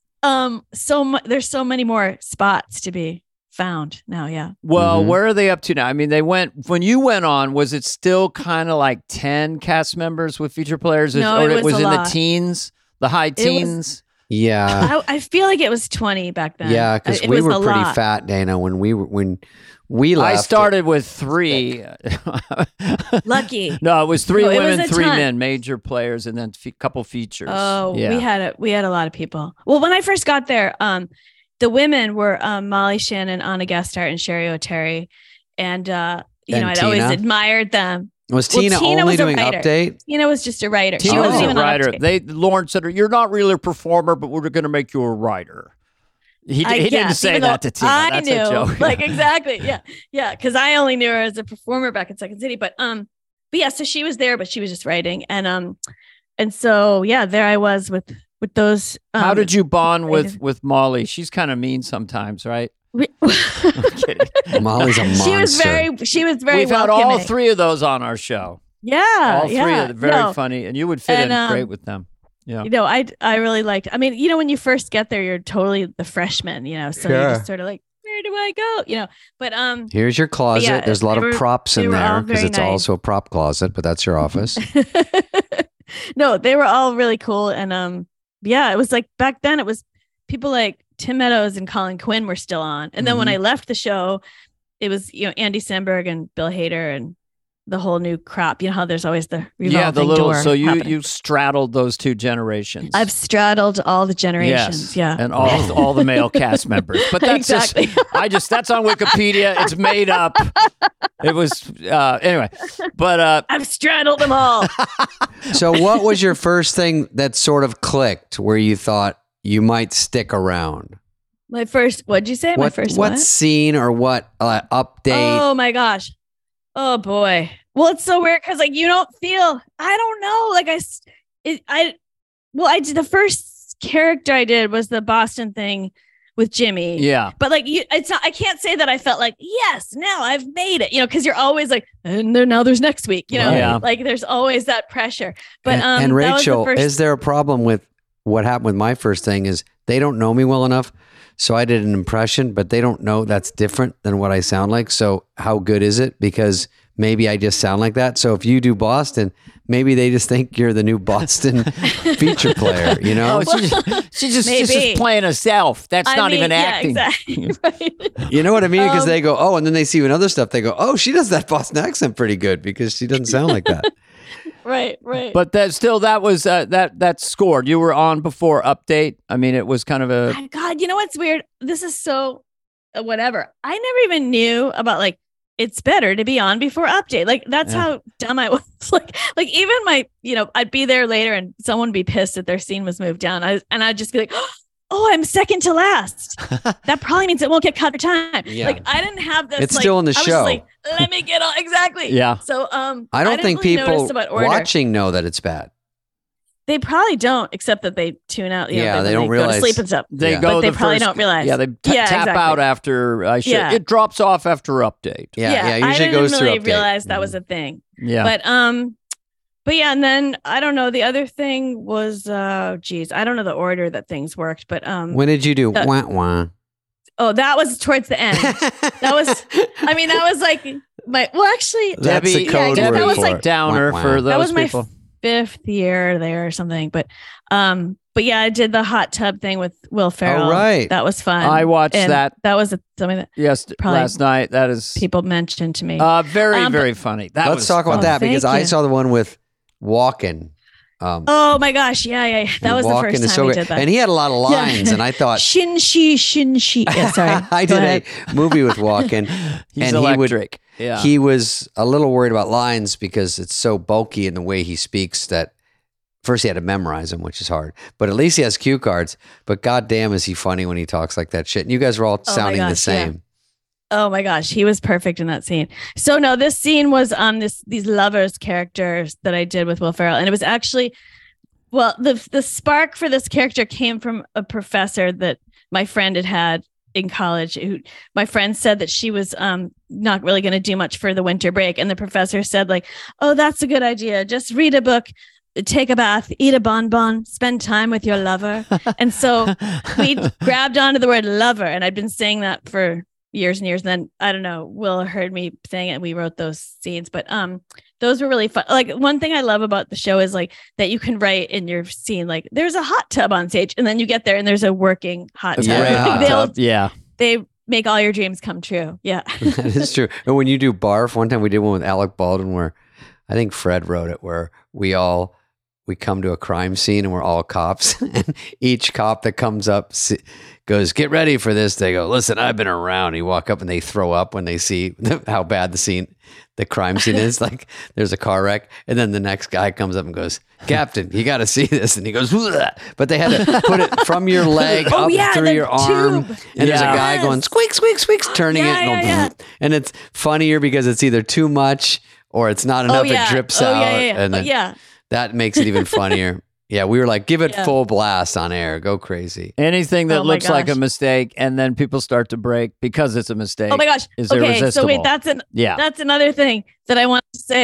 There's so many more spots to be found now. Yeah. Well, Mhm. where are they up to now? I mean, when you went on, was it still kind of like 10 cast members with feature players? No, or it was a in lot. the teens, the high was- teens? Yeah. I feel like it was 20 back then. Yeah, because It we was were a pretty lot. fat, Dana, when we left. I started with 3. Lucky. No, it was 3 No, it was women, a 3 ton. men, major players, and then a couple features. Oh, yeah. we had a lot of people. Well, when I first got there, the women were Molly Shannon, Anna Gestart, and Sherry O'Terry, and And I'd always Tina? admired them. Was Well, Tina Tina only was a doing writer. update? Tina was just a writer. Tina She was wasn't a even on writer. Update. Lawrence said, "You're not really a performer, but we're going to make you a writer." He didn't guess, say even that though to Tina. I That's knew, a joke. like exactly, yeah, because I only knew her as a performer back in Second City, but yeah, so she was there, but she was just writing, and so yeah, there I was with those. How did you bond writers. with Molly? She's kind of mean sometimes, right? I'm kidding. Molly's a monster. She was very. We've had welcoming. all 3 of those on our show. Yeah, All 3 yeah. of them very No, funny, and you would fit And, in great with them. Yeah. I really liked. I mean, when you first get there, you're totally the freshman, so you're just sort of like, where do I go? But Here's your closet. yeah, There's a lot they of were- props they in were all there because very it's nice. also a prop closet, but that's your office. No, they were all really cool, and yeah, it was like back then. It was people like Tim Meadows and Colin Quinn were still on, and then when I left the show, it was Andy Samberg and Bill Hader and the whole new crop. You know how there's always the revolving Yeah, the little. door So happening. you straddled those 2 generations. I've straddled all the generations. Yeah. and all the male cast members. But that's Exactly. just that's on Wikipedia. It's made up. It was anyway. But I've straddled them all. So, what was your first thing that sort of clicked where you thought you might stick around? My first, what'd you say? My first what what? scene or what update? Oh my gosh. Oh boy. Well, it's so weird because you don't feel, I don't know. I did the first character I did was the Boston thing with Jimmy. yeah. But it's not, I can't say that I felt like, yes, now I've made it, because you're always like, and now there's next week, Yeah. like there's always that pressure. But, and that was the Rachel, first- is there a problem with what happened with my first thing? Is they don't know me well enough, so I did an impression, but they don't know that's different than what I sound like. So how good is it? Because maybe I just sound like that. So if you do Boston, maybe they just think you're the new Boston feature player. Oh, she's just Maybe. playing herself. That's not even acting. Yeah, exactly. Right. You know what I mean? Because they go, oh, and then they see you in other stuff. They go, oh, she does that Boston accent pretty good because she doesn't sound like that. Right. But that was that scored. You were on before Update. I mean, it was kind of a My God, you know what's weird? This is so whatever. I never even knew about it's better to be on before Update. That's Yeah. how dumb I was. Like even my, I'd be there later and someone would be pissed that their scene was moved down. I'd just be like, oh, I'm second to last. That probably means it won't get cut for time. Yeah. Like I didn't have this. It's like, still in the I was show. just like, let me get on. Exactly. Yeah. So I don't think really notice people about order. watching know that it's bad. They probably don't, except that they tune out. You know, Yeah, they don't go realize- to sleep and stuff. They Yeah. go. But they the probably first- don't realize. Yeah, they Yeah, tap exactly. out after. Yeah. It drops off after update. Yeah, I usually didn't goes really through update. realize that was a thing. Yeah. But yeah, and then I don't know. The other thing was, geez, I don't know the order that things worked, but When did you do the- wah wah? oh, that was towards the end. That was, I mean, that was like my. Well, actually, That's the Debbie, code yeah, word that was for like it. downer Wah, wah. for those that was my people. 5th year there or something. But yeah, I did the hot tub thing with Will Ferrell. right. That was fun. I watched And that. That was something that Yes, probably last night. That is people mentioned to me. very, but- very funny. That Let's was talk about fun. that because thank I you. saw the one with Walken. Oh my gosh, yeah. That was the Walken first is time so we good. did that. And he had a lot of Yeah. lines, and I thought Shin-shi. Yeah, sorry. I Go did ahead. a movie with Walken, He's and electric. Yeah. he was a little worried about lines because it's so bulky in the way he speaks that first he had to memorize them, which is hard. But at least he has cue cards. But goddamn, is he funny when he talks like that shit? And you guys were all Oh my sounding the gosh, yeah. same. Oh my gosh, he was perfect in that scene. So no, this scene was on these lovers characters that I did with Will Ferrell, and it was actually, well, the spark for this character came from a professor that my friend had in college. Who my friend said that she was not really going to do much for the winter break, and the professor said like, "Oh, that's a good idea. Just read a book." Take a bath, eat a bonbon, spend time with your lover. And so we grabbed onto the word lover, and I'd been saying that for years and years. And then I don't know, Will heard me saying it, and we wrote those scenes. But those were really fun. Like one thing I love about the show is like that you can write in your scene, like there's a hot tub on stage, and then you get there and there's a working hot tub. Yeah. Great Like, hot tub. Yeah. they make all your dreams come true. Yeah. That is true. And when you do barf, one time we did one with Alec Baldwin where I think Fred wrote it, where we come to a crime scene and we're all cops, and each cop that comes up goes, "Get ready for this." They go, "Listen, I've been around." You walk up and they throw up when they see how bad the crime scene is. Like there's a car wreck, and then the next guy comes up and goes, "Captain, you got to see this." And he goes, "Bleh." But they had to put it from your leg Oh, up yeah, through the your arm. tube. And there's a Yeah. guy Yes. going squeak, squeak, squeak, turning it. Yeah, And, going, yeah. and it's funnier because it's either too much or it's not enough. Oh yeah. It drips oh, out. Yeah. And then yeah. that makes it even funnier. Yeah, we were like, give it Yeah. full blast on air. Go crazy. Anything that Oh my looks like a gosh. mistake, and then people start to break because it's a mistake. Oh my gosh. Is Okay. So irresistible. wait, that's another thing that I want to say.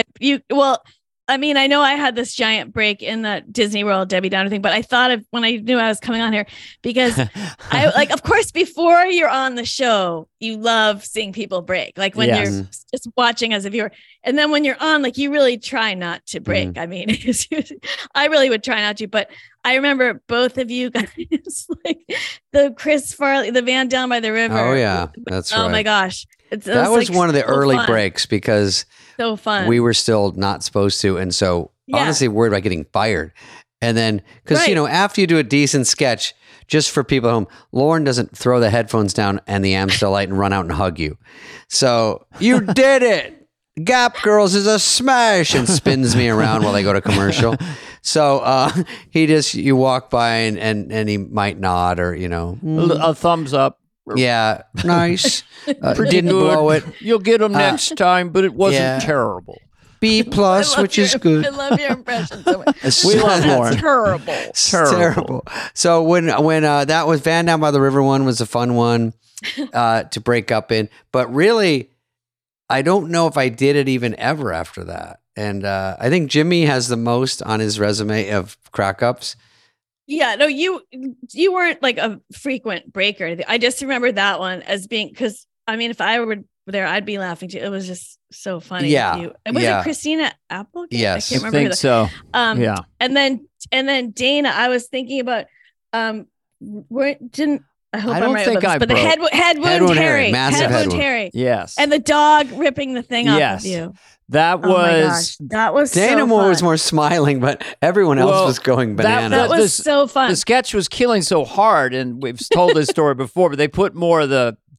I mean, I know I had this giant break in the Disney World Debbie Downer thing, but I thought of when I knew I was coming on here because I like, of course, before you're on the show, you love seeing people break, like when Yes. you're just watching as a viewer. And then when you're on, like, you really try not to break. Mm-hmm. I mean, I really would try not to, but I remember both of you guys, like the Chris Farley, the van down by the river. Oh, yeah. That's right. Oh my gosh. That was like one of the so early fun. breaks because So fun. we were still not supposed to. And so Yeah. honestly worried about getting fired. And then, because, Right. after you do a decent sketch, just for people at home, Lauren doesn't throw the headphones down and the Amstel Light and run out and hug you. So you did it. Gap Girls is a smash, and spins me around while they go to commercial. So you walk by and he might nod or, A thumbs up. yeah, nice. Pretty Didn't good. blow it. You'll get them next time, but it wasn't yeah. terrible. B plus, which is good. I love your impression so much. We love That's Lauren. terrible. It's terrible. So when that was Van Down by the River one was a fun one to break up in, but really, I don't know if I did it even ever after that. And I think Jimmy has the most on his resume of crack ups. Yeah, no, you weren't like a frequent breaker. I just remember that one as being, because I mean, if I were there, I'd be laughing too. It was just so funny. Yeah, Was yeah. it Christina Applegate? Yes. I can't I remember. think so. Yeah. And then Dana, I was thinking about I hope I I'm don't right think about this, I but the broke. head wound Head wound Harry, Harry, massive head wound. Harry, Yes. and the dog ripping the thing off Yes. of you. That Oh my gosh, was that was Dana so Moore fun. was more smiling, but everyone else Well, was going bananas. That was the- so fun. the sketch was killing so hard, and we've told this story before, but they put more of the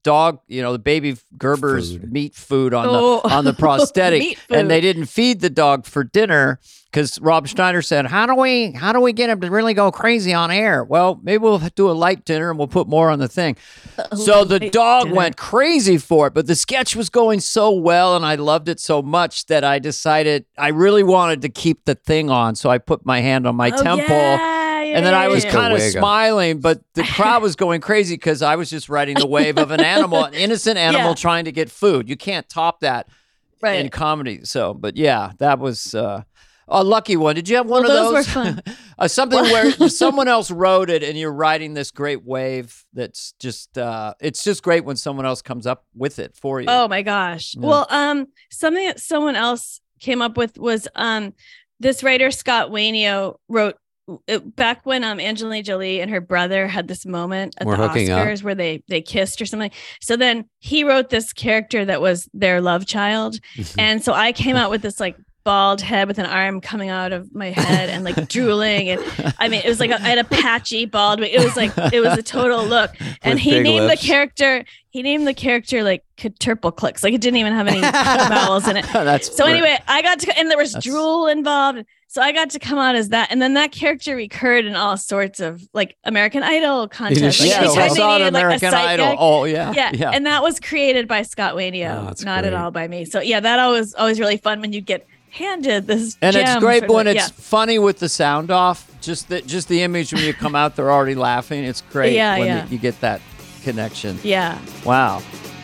dog, the baby Gerber's meat food on the prosthetic, Meat food. and they didn't feed the dog for dinner because Rob Schneider said, "How do we get him to really go crazy on air?" Well, maybe we'll do a light dinner and we'll put more on the thing. So the dog went crazy for it, but the sketch was going so well, and I loved it so much that I decided I really wanted to keep the thing on. So I put my hand on my temple. And then I was kind of smiling, but the crowd was going crazy because I was just riding the wave of an animal, an innocent animal trying to get food. You can't top that in comedy. So, but yeah, that was a lucky one. Did you have one of those? Those were fun. Something where someone else wrote it and you're riding this great wave that's just, it's just great when someone else comes up with it for you. Oh my gosh. Yeah. Well, something that someone else came up with was this writer, Scott Wainio, wrote back when Angelina Jolie and her brother had this moment at the Oscars where they kissed or something. So then he wrote this character that was their love child. And so I came out with this like bald head with an arm coming out of my head and like drooling. And I mean, it was like I had a patchy bald wig. It was a total look. And he named the character like Quadruple Clicks. Like it didn't even have any vowels in it. Anyway, I got to, and there was drool involved. So I got to come out as that. And then that character recurred in all sorts of like American Idol contests. I saw American Idol. Oh, yeah. And that was created by Scott Wainio, not at all by me. So yeah, that always really fun when you get handed this and gem it's great when it's funny with the sound off. Just the image when you come out, they're already laughing. It's great when you get that connection. Yeah. Wow.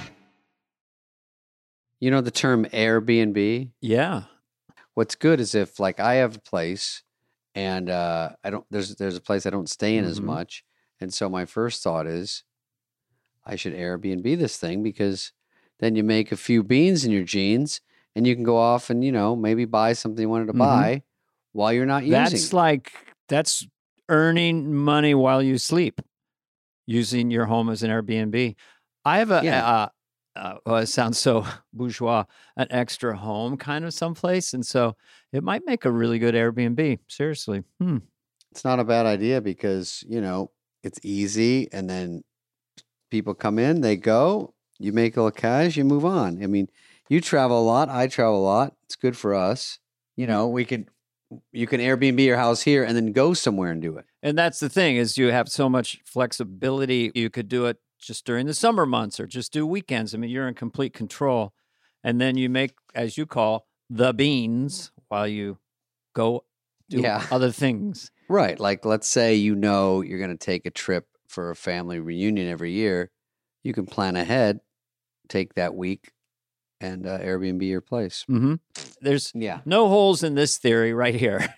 You know the term Airbnb? Yeah. What's good is if like I have a place and there's a place I don't stay in as much. And so my first thought is I should Airbnb this thing because then you make a few beans in your jeans and you can go off and, maybe buy something you wanted to buy while you're not using. That's earning money while you sleep, using your home as an Airbnb. I have it sounds so bourgeois, an extra home kind of someplace. And so it might make a really good Airbnb. Seriously. It's not a bad idea because, it's easy. And then people come in, they go, you make a little cash, you move on. I mean, you travel a lot. I travel a lot. It's good for us. You can Airbnb your house here and then go somewhere and do it. And that's the thing is you have so much flexibility. You could do it just during the summer months or just do weekends. I mean, you're in complete control. And then you make, as you call, the beans while you go do other things. Right. Like, let's say you're going to take a trip for a family reunion every year. You can plan ahead, take that week, and Airbnb your place. There's no holes in this theory right here.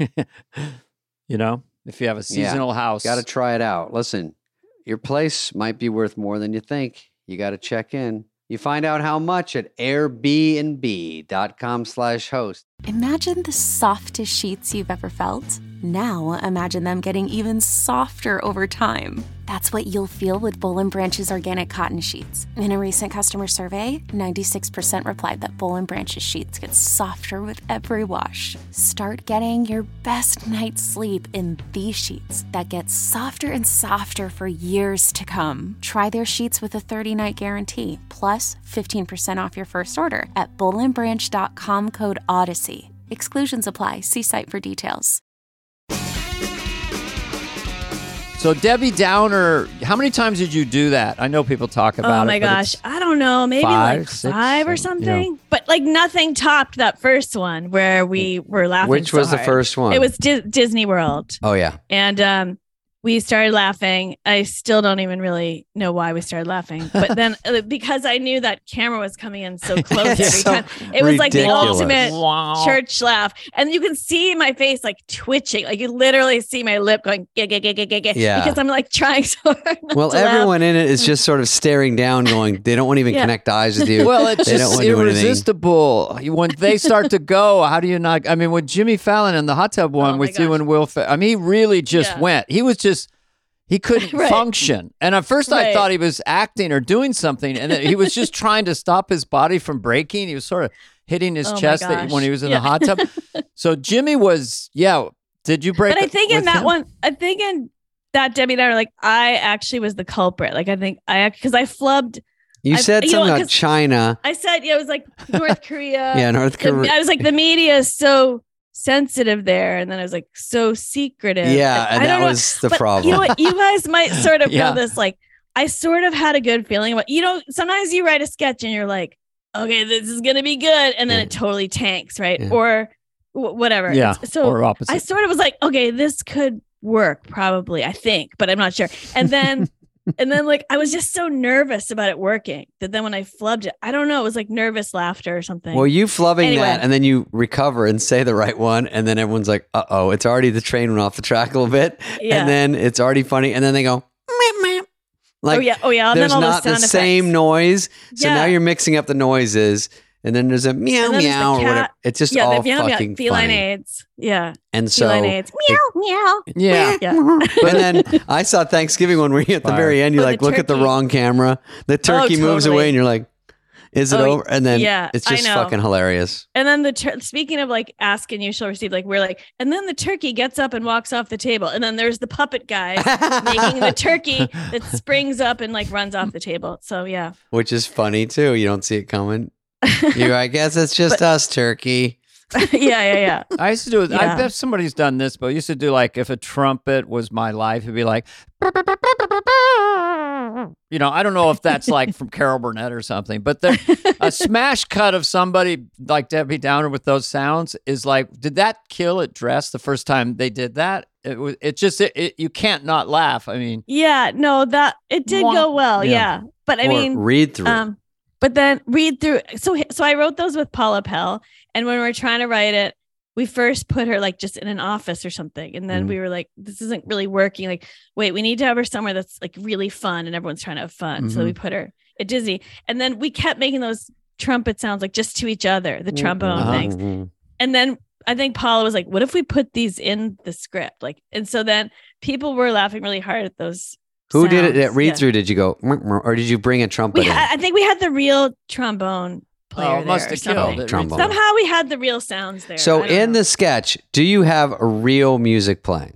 If you have a seasonal house. Got to try it out. Listen. Your place might be worth more than you think. You got to check in. You find out how much at airbnb.com/host. Imagine the softest sheets you've ever felt. Now imagine them getting even softer over time. That's what you'll feel with Boll & Branch's organic cotton sheets. In a recent customer survey, 96% replied that Boll & Branch's sheets get softer with every wash. Start getting your best night's sleep in these sheets that get softer and softer for years to come. Try their sheets with a 30-night guarantee, plus 15% off your first order at bollandbranch.com code Odyssey. Exclusions apply. See site for details. So Debbie Downer, how many times did you do that? I know people talk about it. Oh my gosh. I don't know. Maybe like 5 or something. But like nothing topped that first one where we were laughing. Which was the first one? It was Disney World. Oh yeah. And we started laughing. I still don't even really know why we started laughing. But then because I knew that camera was coming in so close every time, it was like the ultimate church laugh. And you can see my face like twitching. Like you literally see my lip going, because I'm like trying so hard not to everyone laugh. in it is just sort of staring down going, they don't want to even connect eyes with you. Well, it's just irresistible. When they start to go, how do you not? I mean, with Jimmy Fallon and the hot tub one with you and Will, I mean, he really just went. He was just, he couldn't function. And at first I thought he was acting or doing something. And then he was just trying to stop his body from breaking. He was sort of hitting his chest when he was in the hot tub. So Jimmy was, did you break? But I think in that one, that Debbie Downer, like I actually was the culprit. Like I think because I flubbed You said something about China. I said, it was like North Korea. Yeah, North Korea. I was like, the media is so sensitive there. And then I was like, so secretive. Yeah, and that was the problem. You know what? You guys might sort of feel this. Like, I sort of had a good feeling about, sometimes you write a sketch and you're like, okay, this is going to be good. And then it totally tanks, right? Yeah. Or whatever. Yeah, so or opposite. I sort of was like, okay, this could work probably, I think, but I'm not sure. And then... And then like I was just so nervous about it working that then when I flubbed it, I don't know, it was like nervous laughter or something. Well, you flubbing that and then you recover and say the right one. And then everyone's like, uh-oh, it's already the train went off the track a little bit. Yeah. And then it's already funny. And then they go, meep, meep. Like, oh yeah. And there's then all not the same noise. So now you're mixing up the noises. And then there's a meow, meow, or whatever. It's just all fucking feline funny. aids. Yeah. And so, feline aids. Meow, meow. Yeah. But then I saw Thanksgiving one where you at the very end, you like look at the wrong camera. The turkey moves away and you're like, is it over? And then it's just fucking hilarious. And then speaking of like ask and you shall receive, like we're like, and then the turkey gets up and walks off the table. And then there's the puppet guy making the turkey that springs up and like runs off the table. So yeah. Which is funny too. You don't see it coming. I guess it's just us, turkey. Yeah. I used to do it. I bet somebody's done this, but I used to do like if a trumpet was my life, it'd be like, I don't know if that's like from Carol Burnett or something, but a smash cut of somebody like Debbie Downer with those sounds is like, did that kill at Dress the first time they did that? You can't not laugh. I mean, yeah, no, that it did go well. Yeah. But I mean, read through. But then read through. So I wrote those with Paula Pell. And when we were trying to write it, we first put her like just in an office or something. And then we were like, this isn't really working. Like, wait, we need to have her somewhere that's like really fun and everyone's trying to have fun. So we put her at Disney. And then we kept making those trumpet sounds like just to each other, the trombone things. And then I think Paula was like, what if we put these in the script? Like, and so then people were laughing really hard at those. Who did it at read through? Did you go, or did you bring a trumpet in? I think we had the real trombone player. Oh, must have killed it. Somehow we had the real sounds there. So in the sketch, do you have a real music playing?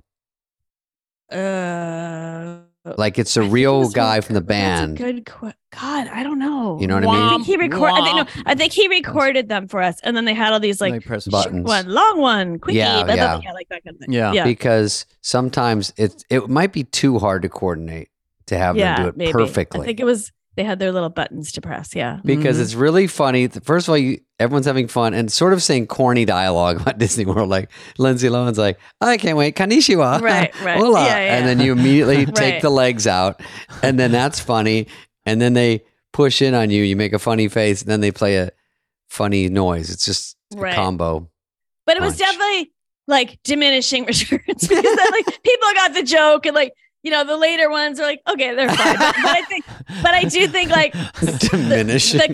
Like it's a real guy from the band. That's a good God, I don't know. You know what I mean? I think he recorded. I think he recorded them for us, and then they had all these like buttons, one long one, quickie, yeah, like that kind of thing. Yeah. Because sometimes it might be too hard to coordinate to have them do it perfectly. I think they had their little buttons to press. Yeah, because it's really funny. First of all, everyone's having fun and sort of saying corny dialogue about Disney World. Like Lindsay Lohan's like, I can't wait, konnichiwa, right, hola, yeah. And then you immediately take the legs out, and then that's funny, and then they push in on you. You make a funny face, and then they play a funny noise. It's just a combo. But it was definitely like diminishing returns because then, like people got the joke and like. The later ones are like, okay, they're fine. But I do think like the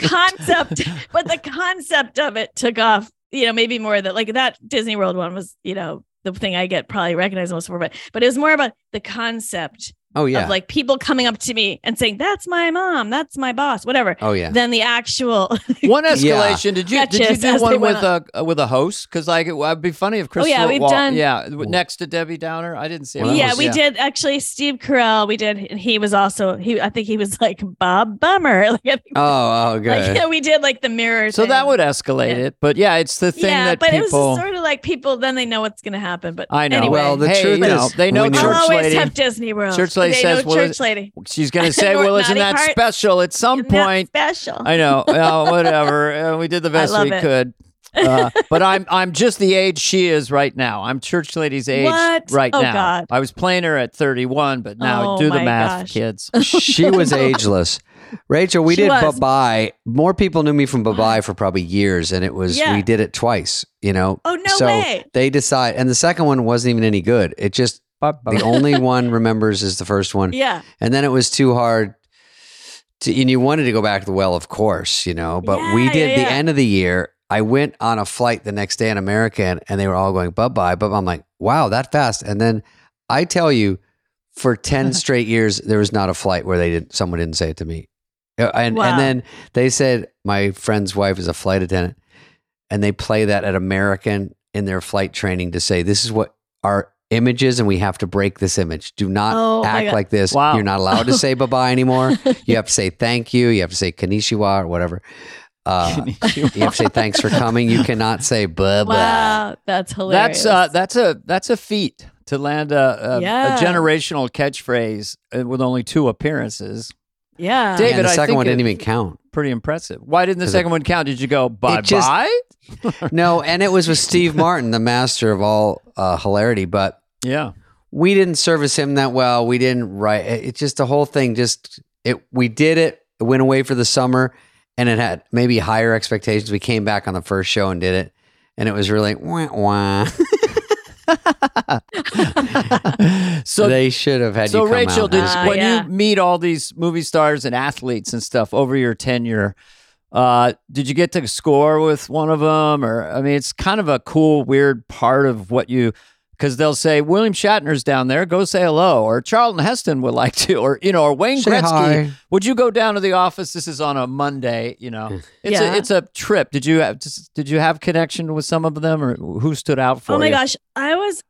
concept of it took off, maybe more that like that Disney World one was, the thing I get probably recognized most for, but it was more about the concept. Oh yeah, of like people coming up to me and saying, "That's my mom, that's my boss," whatever. Oh yeah. Than the actual one escalation. Did you do one with a host? Because like it'd be funny if Chris. We've done next to Debbie Downer. I didn't see it. Yeah, we did actually. Steve Carell, we did, and he was also I think he was like Bob Bummer. Like, oh, good. Like, we did like the mirror. So thing. That would escalate it, but it's the thing that but people. It was sort of like people. Then they know what's going to happen. But I know. Anyway. Well, the truth is, they know church I'll always lady. have Disney World. Church lady says, church lady. She's going to say, well, isn't that special at some point? Special. I know. Whatever. We did the best we could. But I'm just the age she is right now. I'm church lady's age right now. God. I was playing her at 31, but now do the math, kids. She was ageless. Rachel, we did Bye-Bye. More people knew me from Bye-Bye for probably years, and it was we did it twice, Oh, no way. They decide, and the second one wasn't even any good. It just the only one remembers is the first one. Yeah. And then it was too hard and you wanted to go back to the well, of course, but we did the end of the year. I went on a flight the next day on American and they were all going bye-bye, but I'm like, wow, that fast. And then I tell you, for 10 straight years, there was not a flight where someone didn't say it to me. And then they said, my friend's wife is a flight attendant and they play that at American in their flight training to say, this is what our images and we have to break this image. Do not act like this. Wow. You're not allowed to say bye-bye anymore. You have to say thank you. You have to say konnichiwa or whatever. You have to say thanks for coming. You cannot say bye-bye. Wow, that's hilarious. That's a feat to land a generational catchphrase with only 2 appearances. Yeah. David, And the I second think one didn't even count. Pretty impressive. Why didn't the second one count? Did you go bye-bye? No, and it was with Steve Martin, the master of all hilarity, but Yeah. we didn't service him that well. We didn't write. It's just the whole thing. We did it. It went away for the summer, and it had maybe higher expectations. We came back on the first show and did it, and it was really wah wah. So they should have had you come Rachel, out. when you meet all these movie stars and athletes and stuff over your tenure, did you get to score with one of them? Or, I mean, it's kind of a cool, weird part of what because they'll say, William Shatner's down there, go say hello. Or Charlton Heston would like to, or Wayne Say Gretzky. hi. Would you go down to the office? This is on a Monday, It's a trip. Did you have connection with some of them, or who stood out for you? Oh my gosh. I was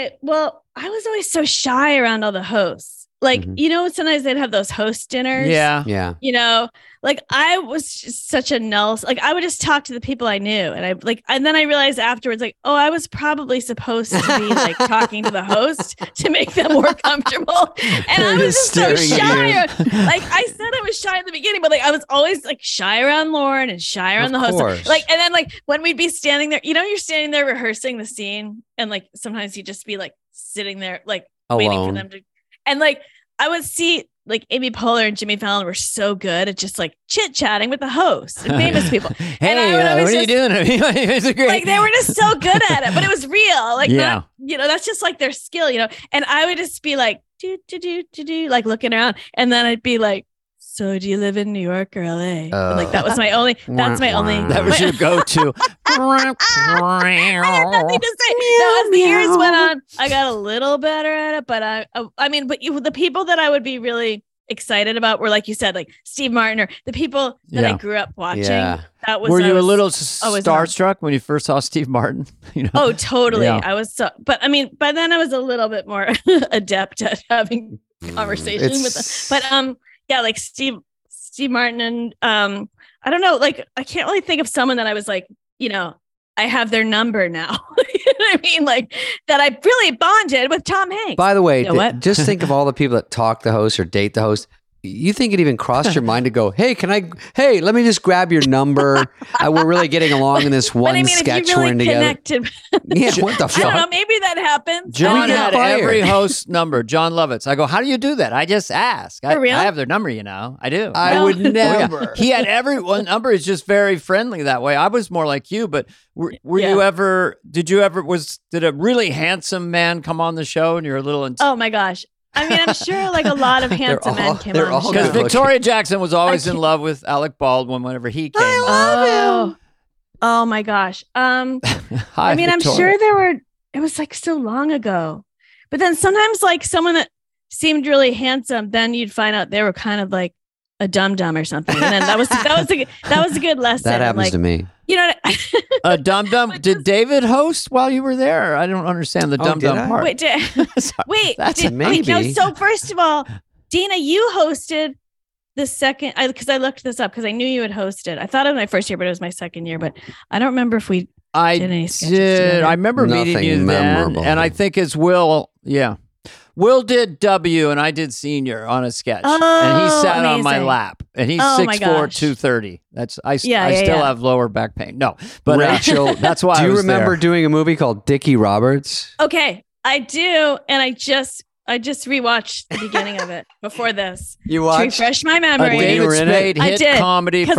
always so shy around all the hosts. Like, sometimes they'd have those host dinners. Yeah. Like I was just such a null. Like I would just talk to the people I knew, and then I realized afterwards, like, oh, I was probably supposed to be like talking to the host to make them more comfortable. And I was just so shy. Like I said, I was shy in the beginning, but like I was always like shy around Lauren and shy around the host. Like, and then like when we'd be standing there, you're standing there rehearsing the scene, and like sometimes you just be like sitting there, like waiting for them to, and like I would see. Like Amy Poehler and Jimmy Fallon were so good at just like chit chatting with the hosts and famous people. Hey, what are you doing? It's great. Like they were just so good at it, but it was real. Like, not, that's just like their skill, And I would just be like, like looking around, and then I'd be like, so do you live in New York or LA? And like that was my only. That was your go-to. I had nothing to say. No, as the years went on, I got a little better at it. But the people that I would be really excited about were, like you said, like Steve Martin, or the people that I grew up watching. Yeah. That was. Were you a little starstruck when you first saw Steve Martin? Oh, totally. Yeah. I was so. But I mean, by then I was a little bit more adept at having conversations with them. But yeah, like Steve Martin, and I don't know, like I can't really think of someone that I was like, I have their number now. You know what I mean? Like that I really bonded with Tom Hanks. By the way, just think of all the people that talk the host or date the host. You think it even crossed your mind to go, hey, let me just grab your number. We're really getting along in this one sketch we're in together. Yeah, what the fuck? I don't know. Maybe that happened. John had every host number. John Lovitz. I go, how do you do that? I just ask. For real? I have their number, I do. I would never. Oh, yeah. He had everyone number. Is just very friendly that way. I was more like you, but were you ever? Did a really handsome man come on the show and you're a little? Oh my gosh. I mean, I'm sure like a lot of handsome men came on the show. Because Victoria Jackson was always in love with Alec Baldwin whenever he came on. Love him. Oh my gosh. Hi, I mean, Victoria. I'm sure it was like so long ago, but then sometimes like someone that seemed really handsome, then you'd find out they were kind of like a dum-dum or something. And then that was a good lesson. That happens to me. A dum-dum. Did David host while you were there? I don't understand the dum-dum part. Wait, maybe. No, so first of all, Dina, you hosted the second, because I looked this up because I knew you had hosted. I thought it was my first year, but it was my second year. But I don't remember if we did any sketches together. I remember meeting you then, and I think as Will, Will did W and I did Senior on a sketch, and he sat on my lap, and he's 6'4", 230. I still have lower back pain. No, but Rachel, that's why. Do you remember doing a movie called Dickie Roberts? Okay, I do, and I just rewatched the beginning of it before this. You watched? To refresh my memory. David Spade hit comedy from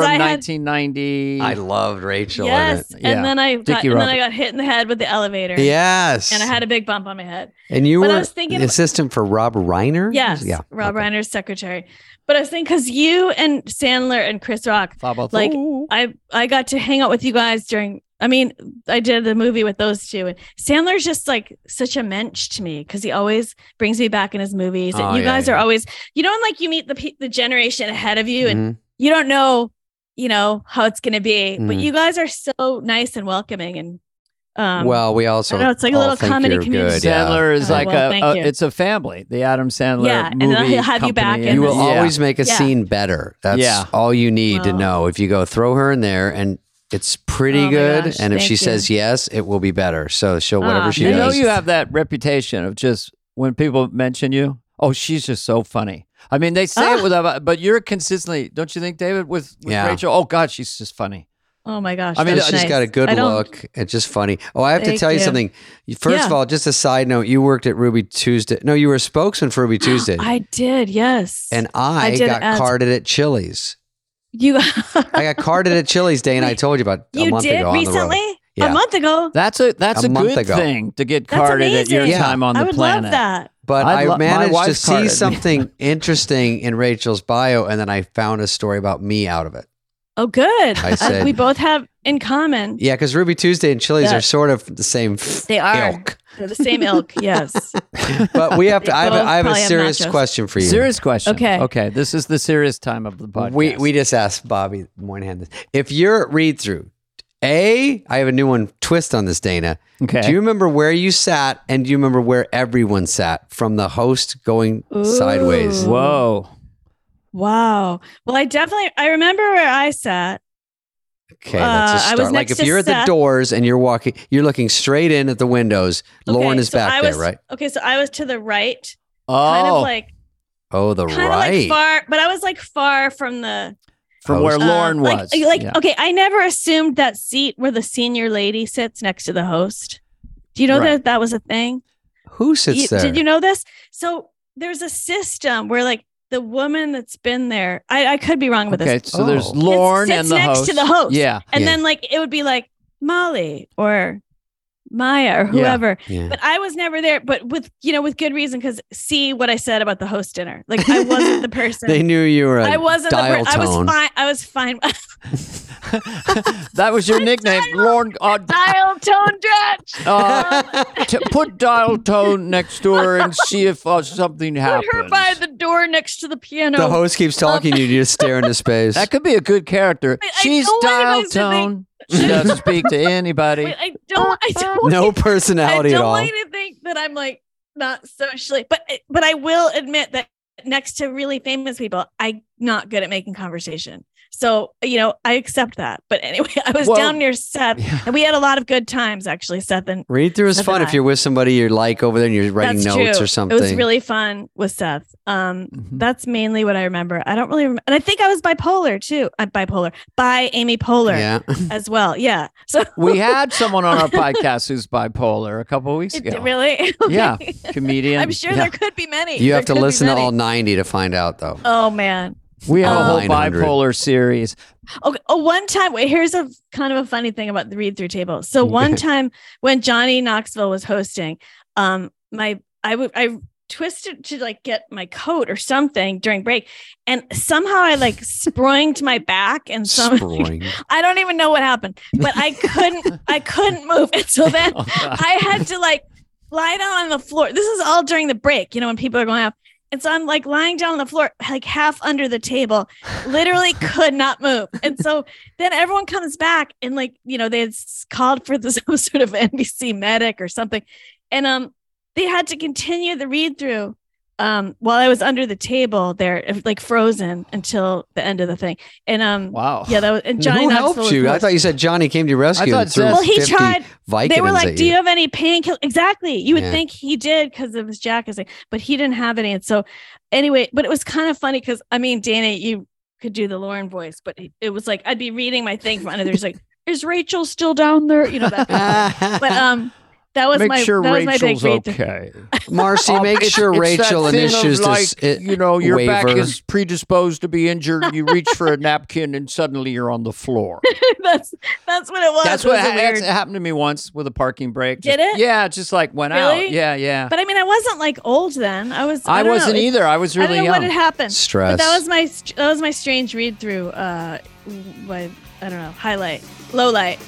1990. I loved Rachel. Yes, in it. and then I got hit in the head with the elevator. Yes, and I had a big bump on my head. And you were the assistant for Rob Reiner? Yes, Rob Reiner's secretary. But I was thinking, because you and Sandler and Chris Rock, like I got to hang out with you guys during. I mean, I did the movie with those two, and Sandler's just like such a mensch to me because he always brings me back in his movies. And you guys are always, and like you meet the generation ahead of you, and you don't know, how it's going to be, but you guys are so nice and welcoming. And Well, we also I don't know, it's like a all little think comedy you're community. good, yeah. Sandler is Oh, like well, thank you. it's a family. The Adam Sandler Yeah, and movie then he'll have you back company. in You will Yeah. always make a Yeah. scene better. That's Yeah. all you need to Wow. know. If you go throw her in there and it's pretty Oh my good, gosh, and if she thank says yes, it will be better. So she'll whatever she You know, does. you have that reputation of just when people mention you, oh, she's just so funny. I mean, they say it without, but you're consistently, don't you think, David, with Yeah. Rachel? Oh God, she's just funny. Oh my gosh. I mean, that's She's nice. got a good I don't- look. It's just funny. Oh, I have to Thank tell you you. something. First of Yeah. all, just a side note, you worked at Ruby Tuesday. No, you were a spokesman for Ruby Tuesday. I did, yes. And I did got ads. carded at Chili's. You I got carded at Chili's, Dana. I told you about a you month did ago on the road. recently? Yeah. A month ago? That's a A month good ago. thing to get That's carded at your amazing. time on the I would planet. love that. But my I managed to wife see carded me. something interesting in Rachel's bio, and then I found a story about me out of it. Oh, good. I said- we both have in common. Yeah, because Ruby Tuesday and Chili's Yeah. are sort of the same They are. ilk. They're the same ilk, yes. But we have to. They I have both a probably have serious nachos. question for you. Serious question. Okay. Okay. This is the serious time of the podcast. We just asked Bobby Moynihan this. If you're at read through, I have a new one twist on this, Dana. Okay. Do you remember where you sat, and do you remember where everyone sat from the host going sideways? Ooh. Whoa. Wow. Well, I remember where I sat. Okay, that's a I start. was Like next if to you're at the Seth. doors and you're looking straight in at the windows. Lauren Okay, is so back I there, was- right? Okay, so I was to the right, Oh, kind of like Oh, the kind of right. like far, but I was like far from the from where host. Lauren like, was. Like, Yeah. okay, I never assumed that seat where the senior lady sits next to the host. Do you know Right. that was a thing? Who sits there? Did you know this? So there's a system where like the woman that's been there, I could be wrong with Okay, this. so there's Oh. Lauren Sits and the next host. to the host. Yeah. And Yeah. then like it would be like Molly or Maya or Yeah. whoever. Yeah. But I was never there, but with good reason, because see what I said about the host dinner. Like I wasn't the person. They knew you were a I wasn't dial the tone. I was fine. That was your nickname, Lauren. Dial tone dretch. Put dial tone next to her and see if something happens. Put her by the door next to the piano. The host keeps talking to you. You just stare into space. That could be a good character. I She's don't want dial anyone to think- tone. She doesn't speak to anybody. Wait, I don't. No I personality don't at all. want you to think that I'm like not socially, but I will admit that next to really famous people, I'm not good at making conversation. So, I accept that. But anyway, I was Well, down near Seth and we had a lot of good times, actually, Seth. And Read through is Seth fun and if I. you're with somebody you like over there and you're writing that's notes true. or something. It was really fun with Seth. That's mainly what I remember. I don't really remember. And I think I was bipolar too. By Amy Poehler Yeah. as well. Yeah. So We had someone on our podcast who's bipolar a couple of weeks ago. really? Yeah, Okay. comedian. I'm sure Yeah. there could be many. You There have to could be listen to many. all 90 to find out, though. Oh man. We have a whole 900. bipolar series. Okay. Oh, one time, wait, here's a kind of a funny thing about the read through table. So one time when Johnny Knoxville was hosting, I twisted to like get my coat or something during break, and somehow I like sprung to my back, and Spring. I don't even know what happened, but I couldn't move, and so then Oh, God. I had to like lie down on the floor. This is all during the break, when people are going out. And so I'm like lying down on the floor, like half under the table, literally could not move. And so then everyone comes back and like, they had called for some sort of NBC medic or something. And they had to continue the read through while I was under the table there, like frozen until the end of the thing. And Wow. yeah, that was, and Johnny Who Knoxville helped was you? the I host. thought you said Johnny came to your rescue. I and thought threw Seth- Well, he 50 tried. Vicodins They were like, at "Do you have any painkillers?" Exactly. You would Yeah. think he did because of his jacket, but he didn't have any. And so, anyway, but it was kind of funny because Dana, you could do the Lauren voice, but it was like I'd be reading my thing from under there's like, "Is Rachel still down there?" That. Kind of thing. But that was Make my sure that was my big Rachel's read through. okay. Marcy, make It's- sure it's Rachel that thing of, initiates like, this your back waiver. is predisposed to be injured. You reach for a napkin and suddenly you're on the floor. that's what it was. That's It what was a weird. it happened to me once with a parking brake. Did Just- it? Yeah, it just like went out. Really? Yeah. But I wasn't like old then. I was. I don't wasn't know. either. I was I really don't know young. what had happened. Stress. But that was my strange read through. I don't know. Highlight, low light.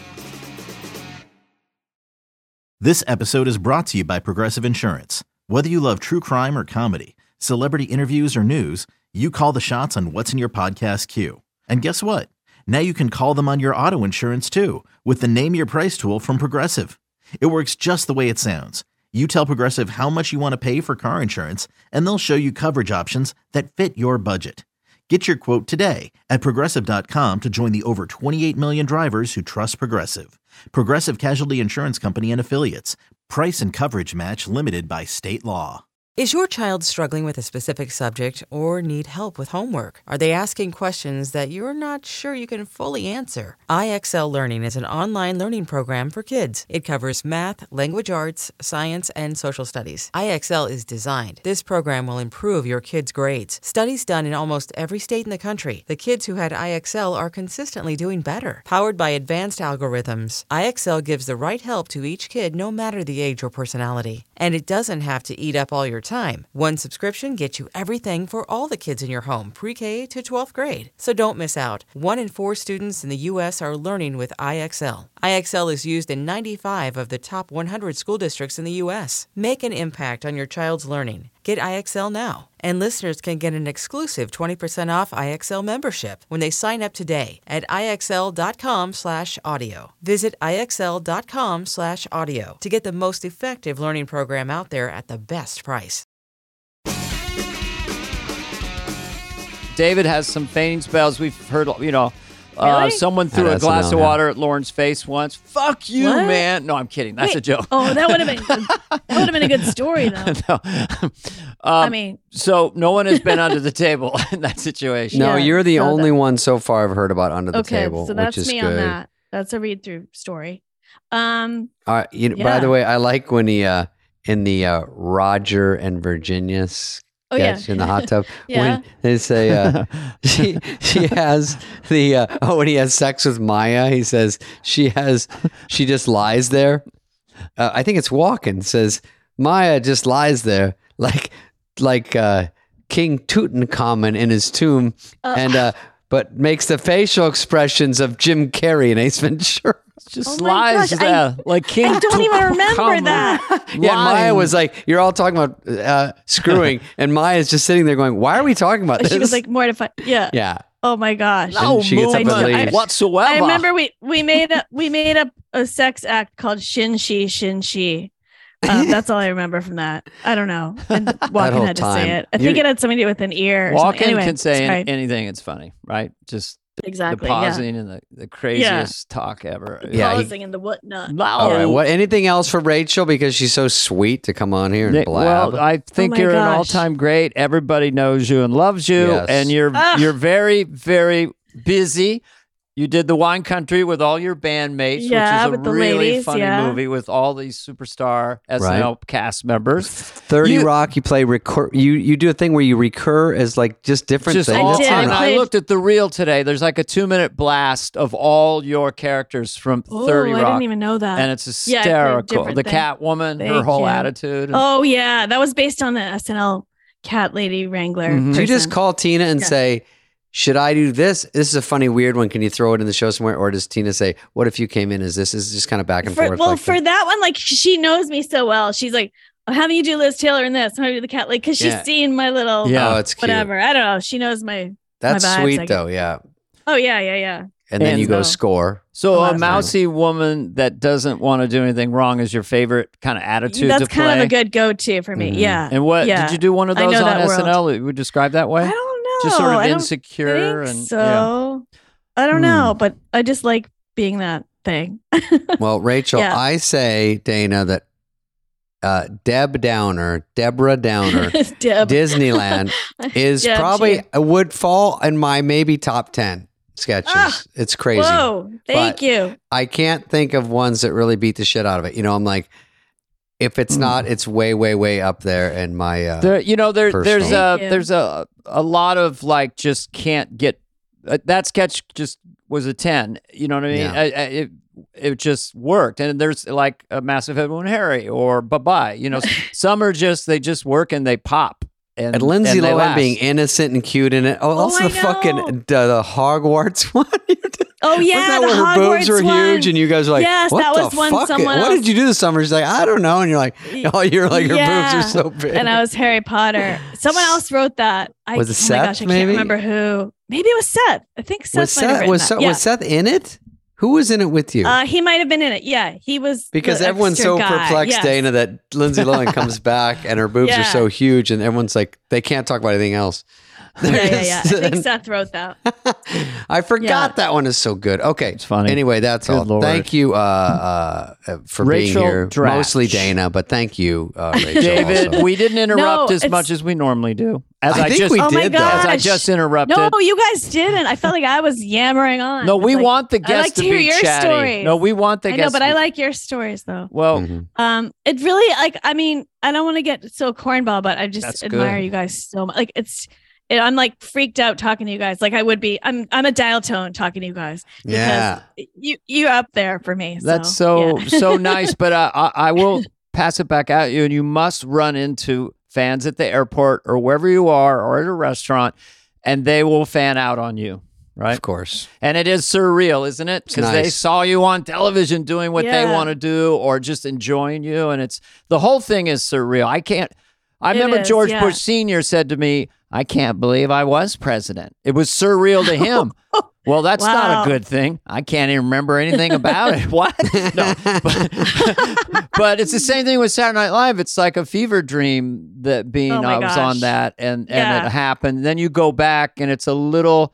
This episode is brought to you by Progressive Insurance. Whether you love true crime or comedy, celebrity interviews or news, you call the shots on what's in your podcast queue. And guess what? Now you can call them on your auto insurance too with the Name Your Price tool from Progressive. It works just the way it sounds. You tell Progressive how much you want to pay for car insurance, and they'll show you coverage options that fit your budget. Get your quote today at Progressive.com to join the over 28 million drivers who trust Progressive. Progressive Casualty Insurance Company and Affiliates. Price and coverage match limited by state law. Is your child struggling with a specific subject or need help with homework? Are they asking questions that you're not sure you can fully answer? IXL Learning is an online learning program for kids. It covers math, language arts, science, and social studies. IXL is designed. This program will improve your kids' grades. Studies done in almost every state in the country. The kids who had IXL are consistently doing better. Powered by advanced algorithms, IXL gives the right help to each kid no matter the age or personality. And it doesn't have to eat up all your time. One subscription gets you everything for all the kids in your home, pre-K to 12th grade. So don't miss out. 1 in 4 students in the U.S. are learning with IXL. IXL is used in 95 of the top 100 school districts in the U.S. Make an impact on your child's learning. Get IXL now. And listeners can get an exclusive 20% off IXL membership when they sign up today at IXL.com/audio. Visit IXL.com/audio to get the most effective learning program out there at the best price. David has some fainting spells. We've heard, Really? someone threw a glass of water at Lauren's face once. Fuck you, What? man. No, I'm kidding. That's a joke. Oh, that would have been good. That would have been a good story, though. No. I mean, So no one has been under the table in that situation. No, Yeah, you're the so only one so far I've heard about under the okay, table, so that's which is me good. on that. That's a read-through story. By Yeah. the way, I like when he in the Roger and Virginia sketch in the hot tub Yeah. when they say she has the when he has sex with Maya, he says she just lies there. I think it's Walken says Maya just lies there like King Tutankhamun in his tomb and but makes the facial expressions of Jim Carrey and Ace Ventura. Just Oh my lies gosh, there. Like King I don't even remember Tutankhamun. that. Yeah, and Maya Lying. was like, you're all talking about screwing, and Maya's just sitting there going, why are we talking about this? She was like mortified. Yeah. yeah. Oh my gosh. No she gets up and movement leaves. whatsoever. I remember we made up a sex act called Shin Shi. That's all I remember from that. I don't know. And Walken whole had to time. say it. I think it had something to do with an ear. Or Walken something. Anyway, can say sorry. anything. It's funny, right? Just Exactly. the pausing and the craziest talk ever. Yeah, Pausing and the whatnot. No. All right. What? Anything else for Rachel because she's so sweet to come on here and blab? Well, I think Oh my you're an gosh. all-time great. Everybody knows you and loves you, Yes. and you're very, very busy. You did the Wine Country with all your bandmates, Yeah, which is with a the really ladies, funny yeah. movie with all these superstar SNL cast members. 30 You- Rock, you play recur. You do a thing where you recur as like just different Just things. all, did. and I I played- looked at the reel today. There's like a 2-minute blast of all your characters from 30 Oh, Rock. I didn't even know that. And it's Yeah, I played hysterical. different The things. Catwoman, her Thank whole you. attitude. Oh yeah, that was based on the SNL cat lady wrangler. Mhm. Do you just person. call Tina and Yeah. say, should I do this? This is a funny, weird one. Can you throw it in the show somewhere? Or does Tina say, what if you came in as this? Is just kind of back and forth. Well, like for that one, like she knows me so well. She's like, I'm having you do Liz Taylor in this. I'm having you do the cat, like, because she's Yeah. seen my little, Yeah. Oh, it's cute. whatever. I don't know. She knows my. That's my vibes, sweet I guess. though. Yeah. Oh yeah. And then And you go so- score. So A a lot of mousy woman that doesn't want to do anything wrong is your favorite kind of attitude That's to play? kind of a good go-to for me. Mhm. Yeah. And what Yeah. did you do one of I those know on that world. SNL? You would describe that way? I don't know. Just sort of I don't insecure think and so. I don't know, but I just like being that thing. Well, Rachel, Yeah. I say, Dana, that Deborah Downer, Deb. Disneyland is Deb, probably she- would fall in my maybe top 10 sketches. Ah, It's crazy. Whoa! Thank But you. I can't think of ones that really beat the shit out of it. You know, I'm like, if it's not, it's way, way, way up there in my. There, there's Personal. Thank you. there's a lot of like just can't get that sketch just was a 10. You know what I mean? Yeah. It just worked, and there's like a Massive Headwound Harry or Bye Bye. Some are just they just work and they pop. And Lindsay and they Lohan last. being innocent and cute in it. Oh, also I the fucking know. the Hogwarts one. Oh yeah, Wasn't that the where her Hogwarts boobs were one. huge and you guys were like, Yes, what that the was one fuck? someone What else- did you do this summer? She's like, I don't know. And you're like, oh, you're like, her Yeah. boobs are so big. And I was Harry Potter. Someone else wrote that. Was it Oh Seth, my gosh, I maybe? can't remember who. Maybe it was Seth. I think Seth was might have Seth, written was, that. Seth, Yeah. was Seth in it? Who was in it with you? He might have been in it. Yeah, he was. Because the everyone's extra so guy. perplexed, Yes. Dana, that Lindsay Lohan comes back and her boobs are Yeah. so huge, and everyone's like, they can't talk about anything else. Yeah. I think Seth wrote that. I forgot that one is so good. Okay, It's funny. Anyway, that's Good all. Lord. Thank you for Rachel being here. Dratch. Mostly Dana, but thank you, Rachel. David, also. we didn't interrupt No, as it's- much as we normally do. As I think just, we Oh my did, though. gosh. As I just interrupted. No, you guys didn't. I felt like I was yammering on. No, we Like, want the I guests like to to hear be your chatty. stories. No, we want the I guests. know, but I like your stories though. Well, Mhm. It really I mean, I don't want to get so cornball, but I just That's admire good. you guys so much. Like I'm like freaked out talking to you guys. Like I would be. I'm a dial tone talking to you guys. Yeah. You're up there for me. that's so so nice. But I will pass it back at you, and you must run into fans at the airport or wherever you are, or at a restaurant, and they will fan out on you. Right. Of course. And it is surreal, isn't it? Because they nice. saw you on television doing what they Yeah. want to do or just enjoying you. And the whole thing is surreal. I remember is, George yeah. Bush Sr. said to me, I can't believe I was president. It was surreal to him. Well, that's not Wow. a good thing. I can't even remember anything about it. What? No. But it's the same thing with Saturday Night Live. It's like a fever dream that being Oh my I was on gosh. that and Yeah. it happened. Then you go back and it's a little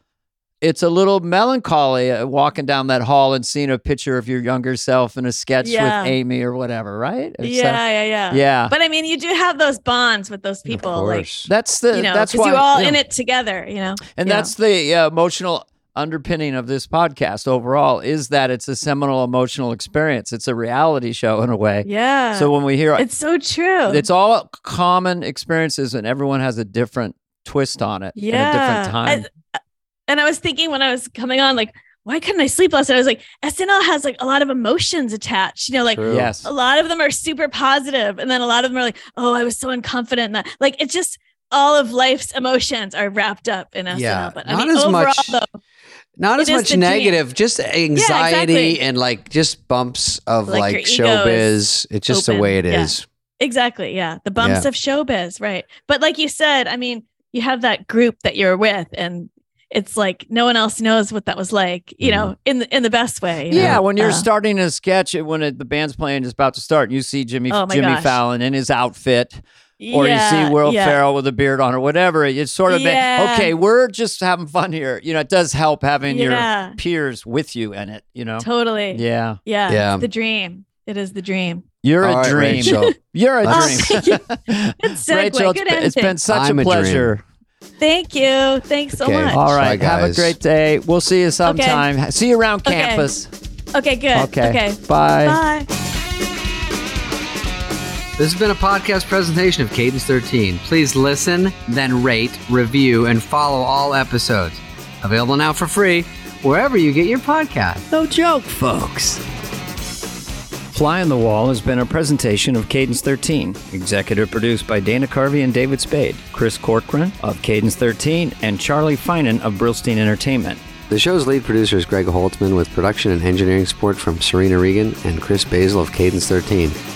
melancholy walking down that hall and seeing a picture of your younger self in a sketch Yeah. with Amy or whatever, right? It's, Yeah. yeah. But I mean, you do have those bonds with those people, Of like course. That's because why you're all you know, in it together. and that's the emotional underpinning of this podcast overall is that it's a seminal emotional experience. It's a reality show in a way. yeah. So when we hear it's so true. it's all common experiences and everyone has a different twist on it yeah. at a different time. And I was thinking when I was coming on, like, why couldn't I sleep last night? I was like, SNL has like a lot of emotions attached. Like True. Yes. a lot of them are super positive, and then a lot of them are like, oh, I was so unconfident. And that, like, it's just all of life's emotions are wrapped up in SNL. Yeah. But Not I mean, as overall, much- though, Not as It is much the dream. negative, just anxiety exactly. and like just bumps of Like, like your ego showbiz. It's just the open. way it Yeah. is. exactly, yeah, the bumps Yeah. of showbiz, right? But like you said, I mean, you have that group that you're with, and it's like no one else knows what that was like, in the best way. you Yeah, know? when you're starting a sketch, when the band's playing is about to start, you see Jimmy Oh my Jimmy gosh. Fallon in his outfit, or you see Will Ferrell with a beard on, or whatever. It's sort of Yeah. okay. We're just having fun here. It does help having Yeah. your peers with you in it. Totally. Yeah, Yeah. Yeah. It's the dream. It is the dream. you're All a right, dream. Rachel. You're a Let's- dream. Good segue. Rachel, Good it's been ending. such I'm a a dream. pleasure. Thank you. Thanks so Okay. much. All right, Bye, have a guys. great day. We'll see you sometime. See you around Okay. campus. Okay, good. Okay. Bye. Bye. This has been a podcast presentation of Cadence 13. Please listen, then rate, review, and follow all episodes. Available now for free wherever you get your podcast. No joke, folks. Fly on the Wall has been a presentation of Cadence 13, executive produced by Dana Carvey and David Spade, Chris Corcoran of Cadence 13, and Charlie Finan of Brillstein Entertainment. The show's lead producer is Greg Holtzman with production and engineering support from Serena Regan and Chris Basil of Cadence 13.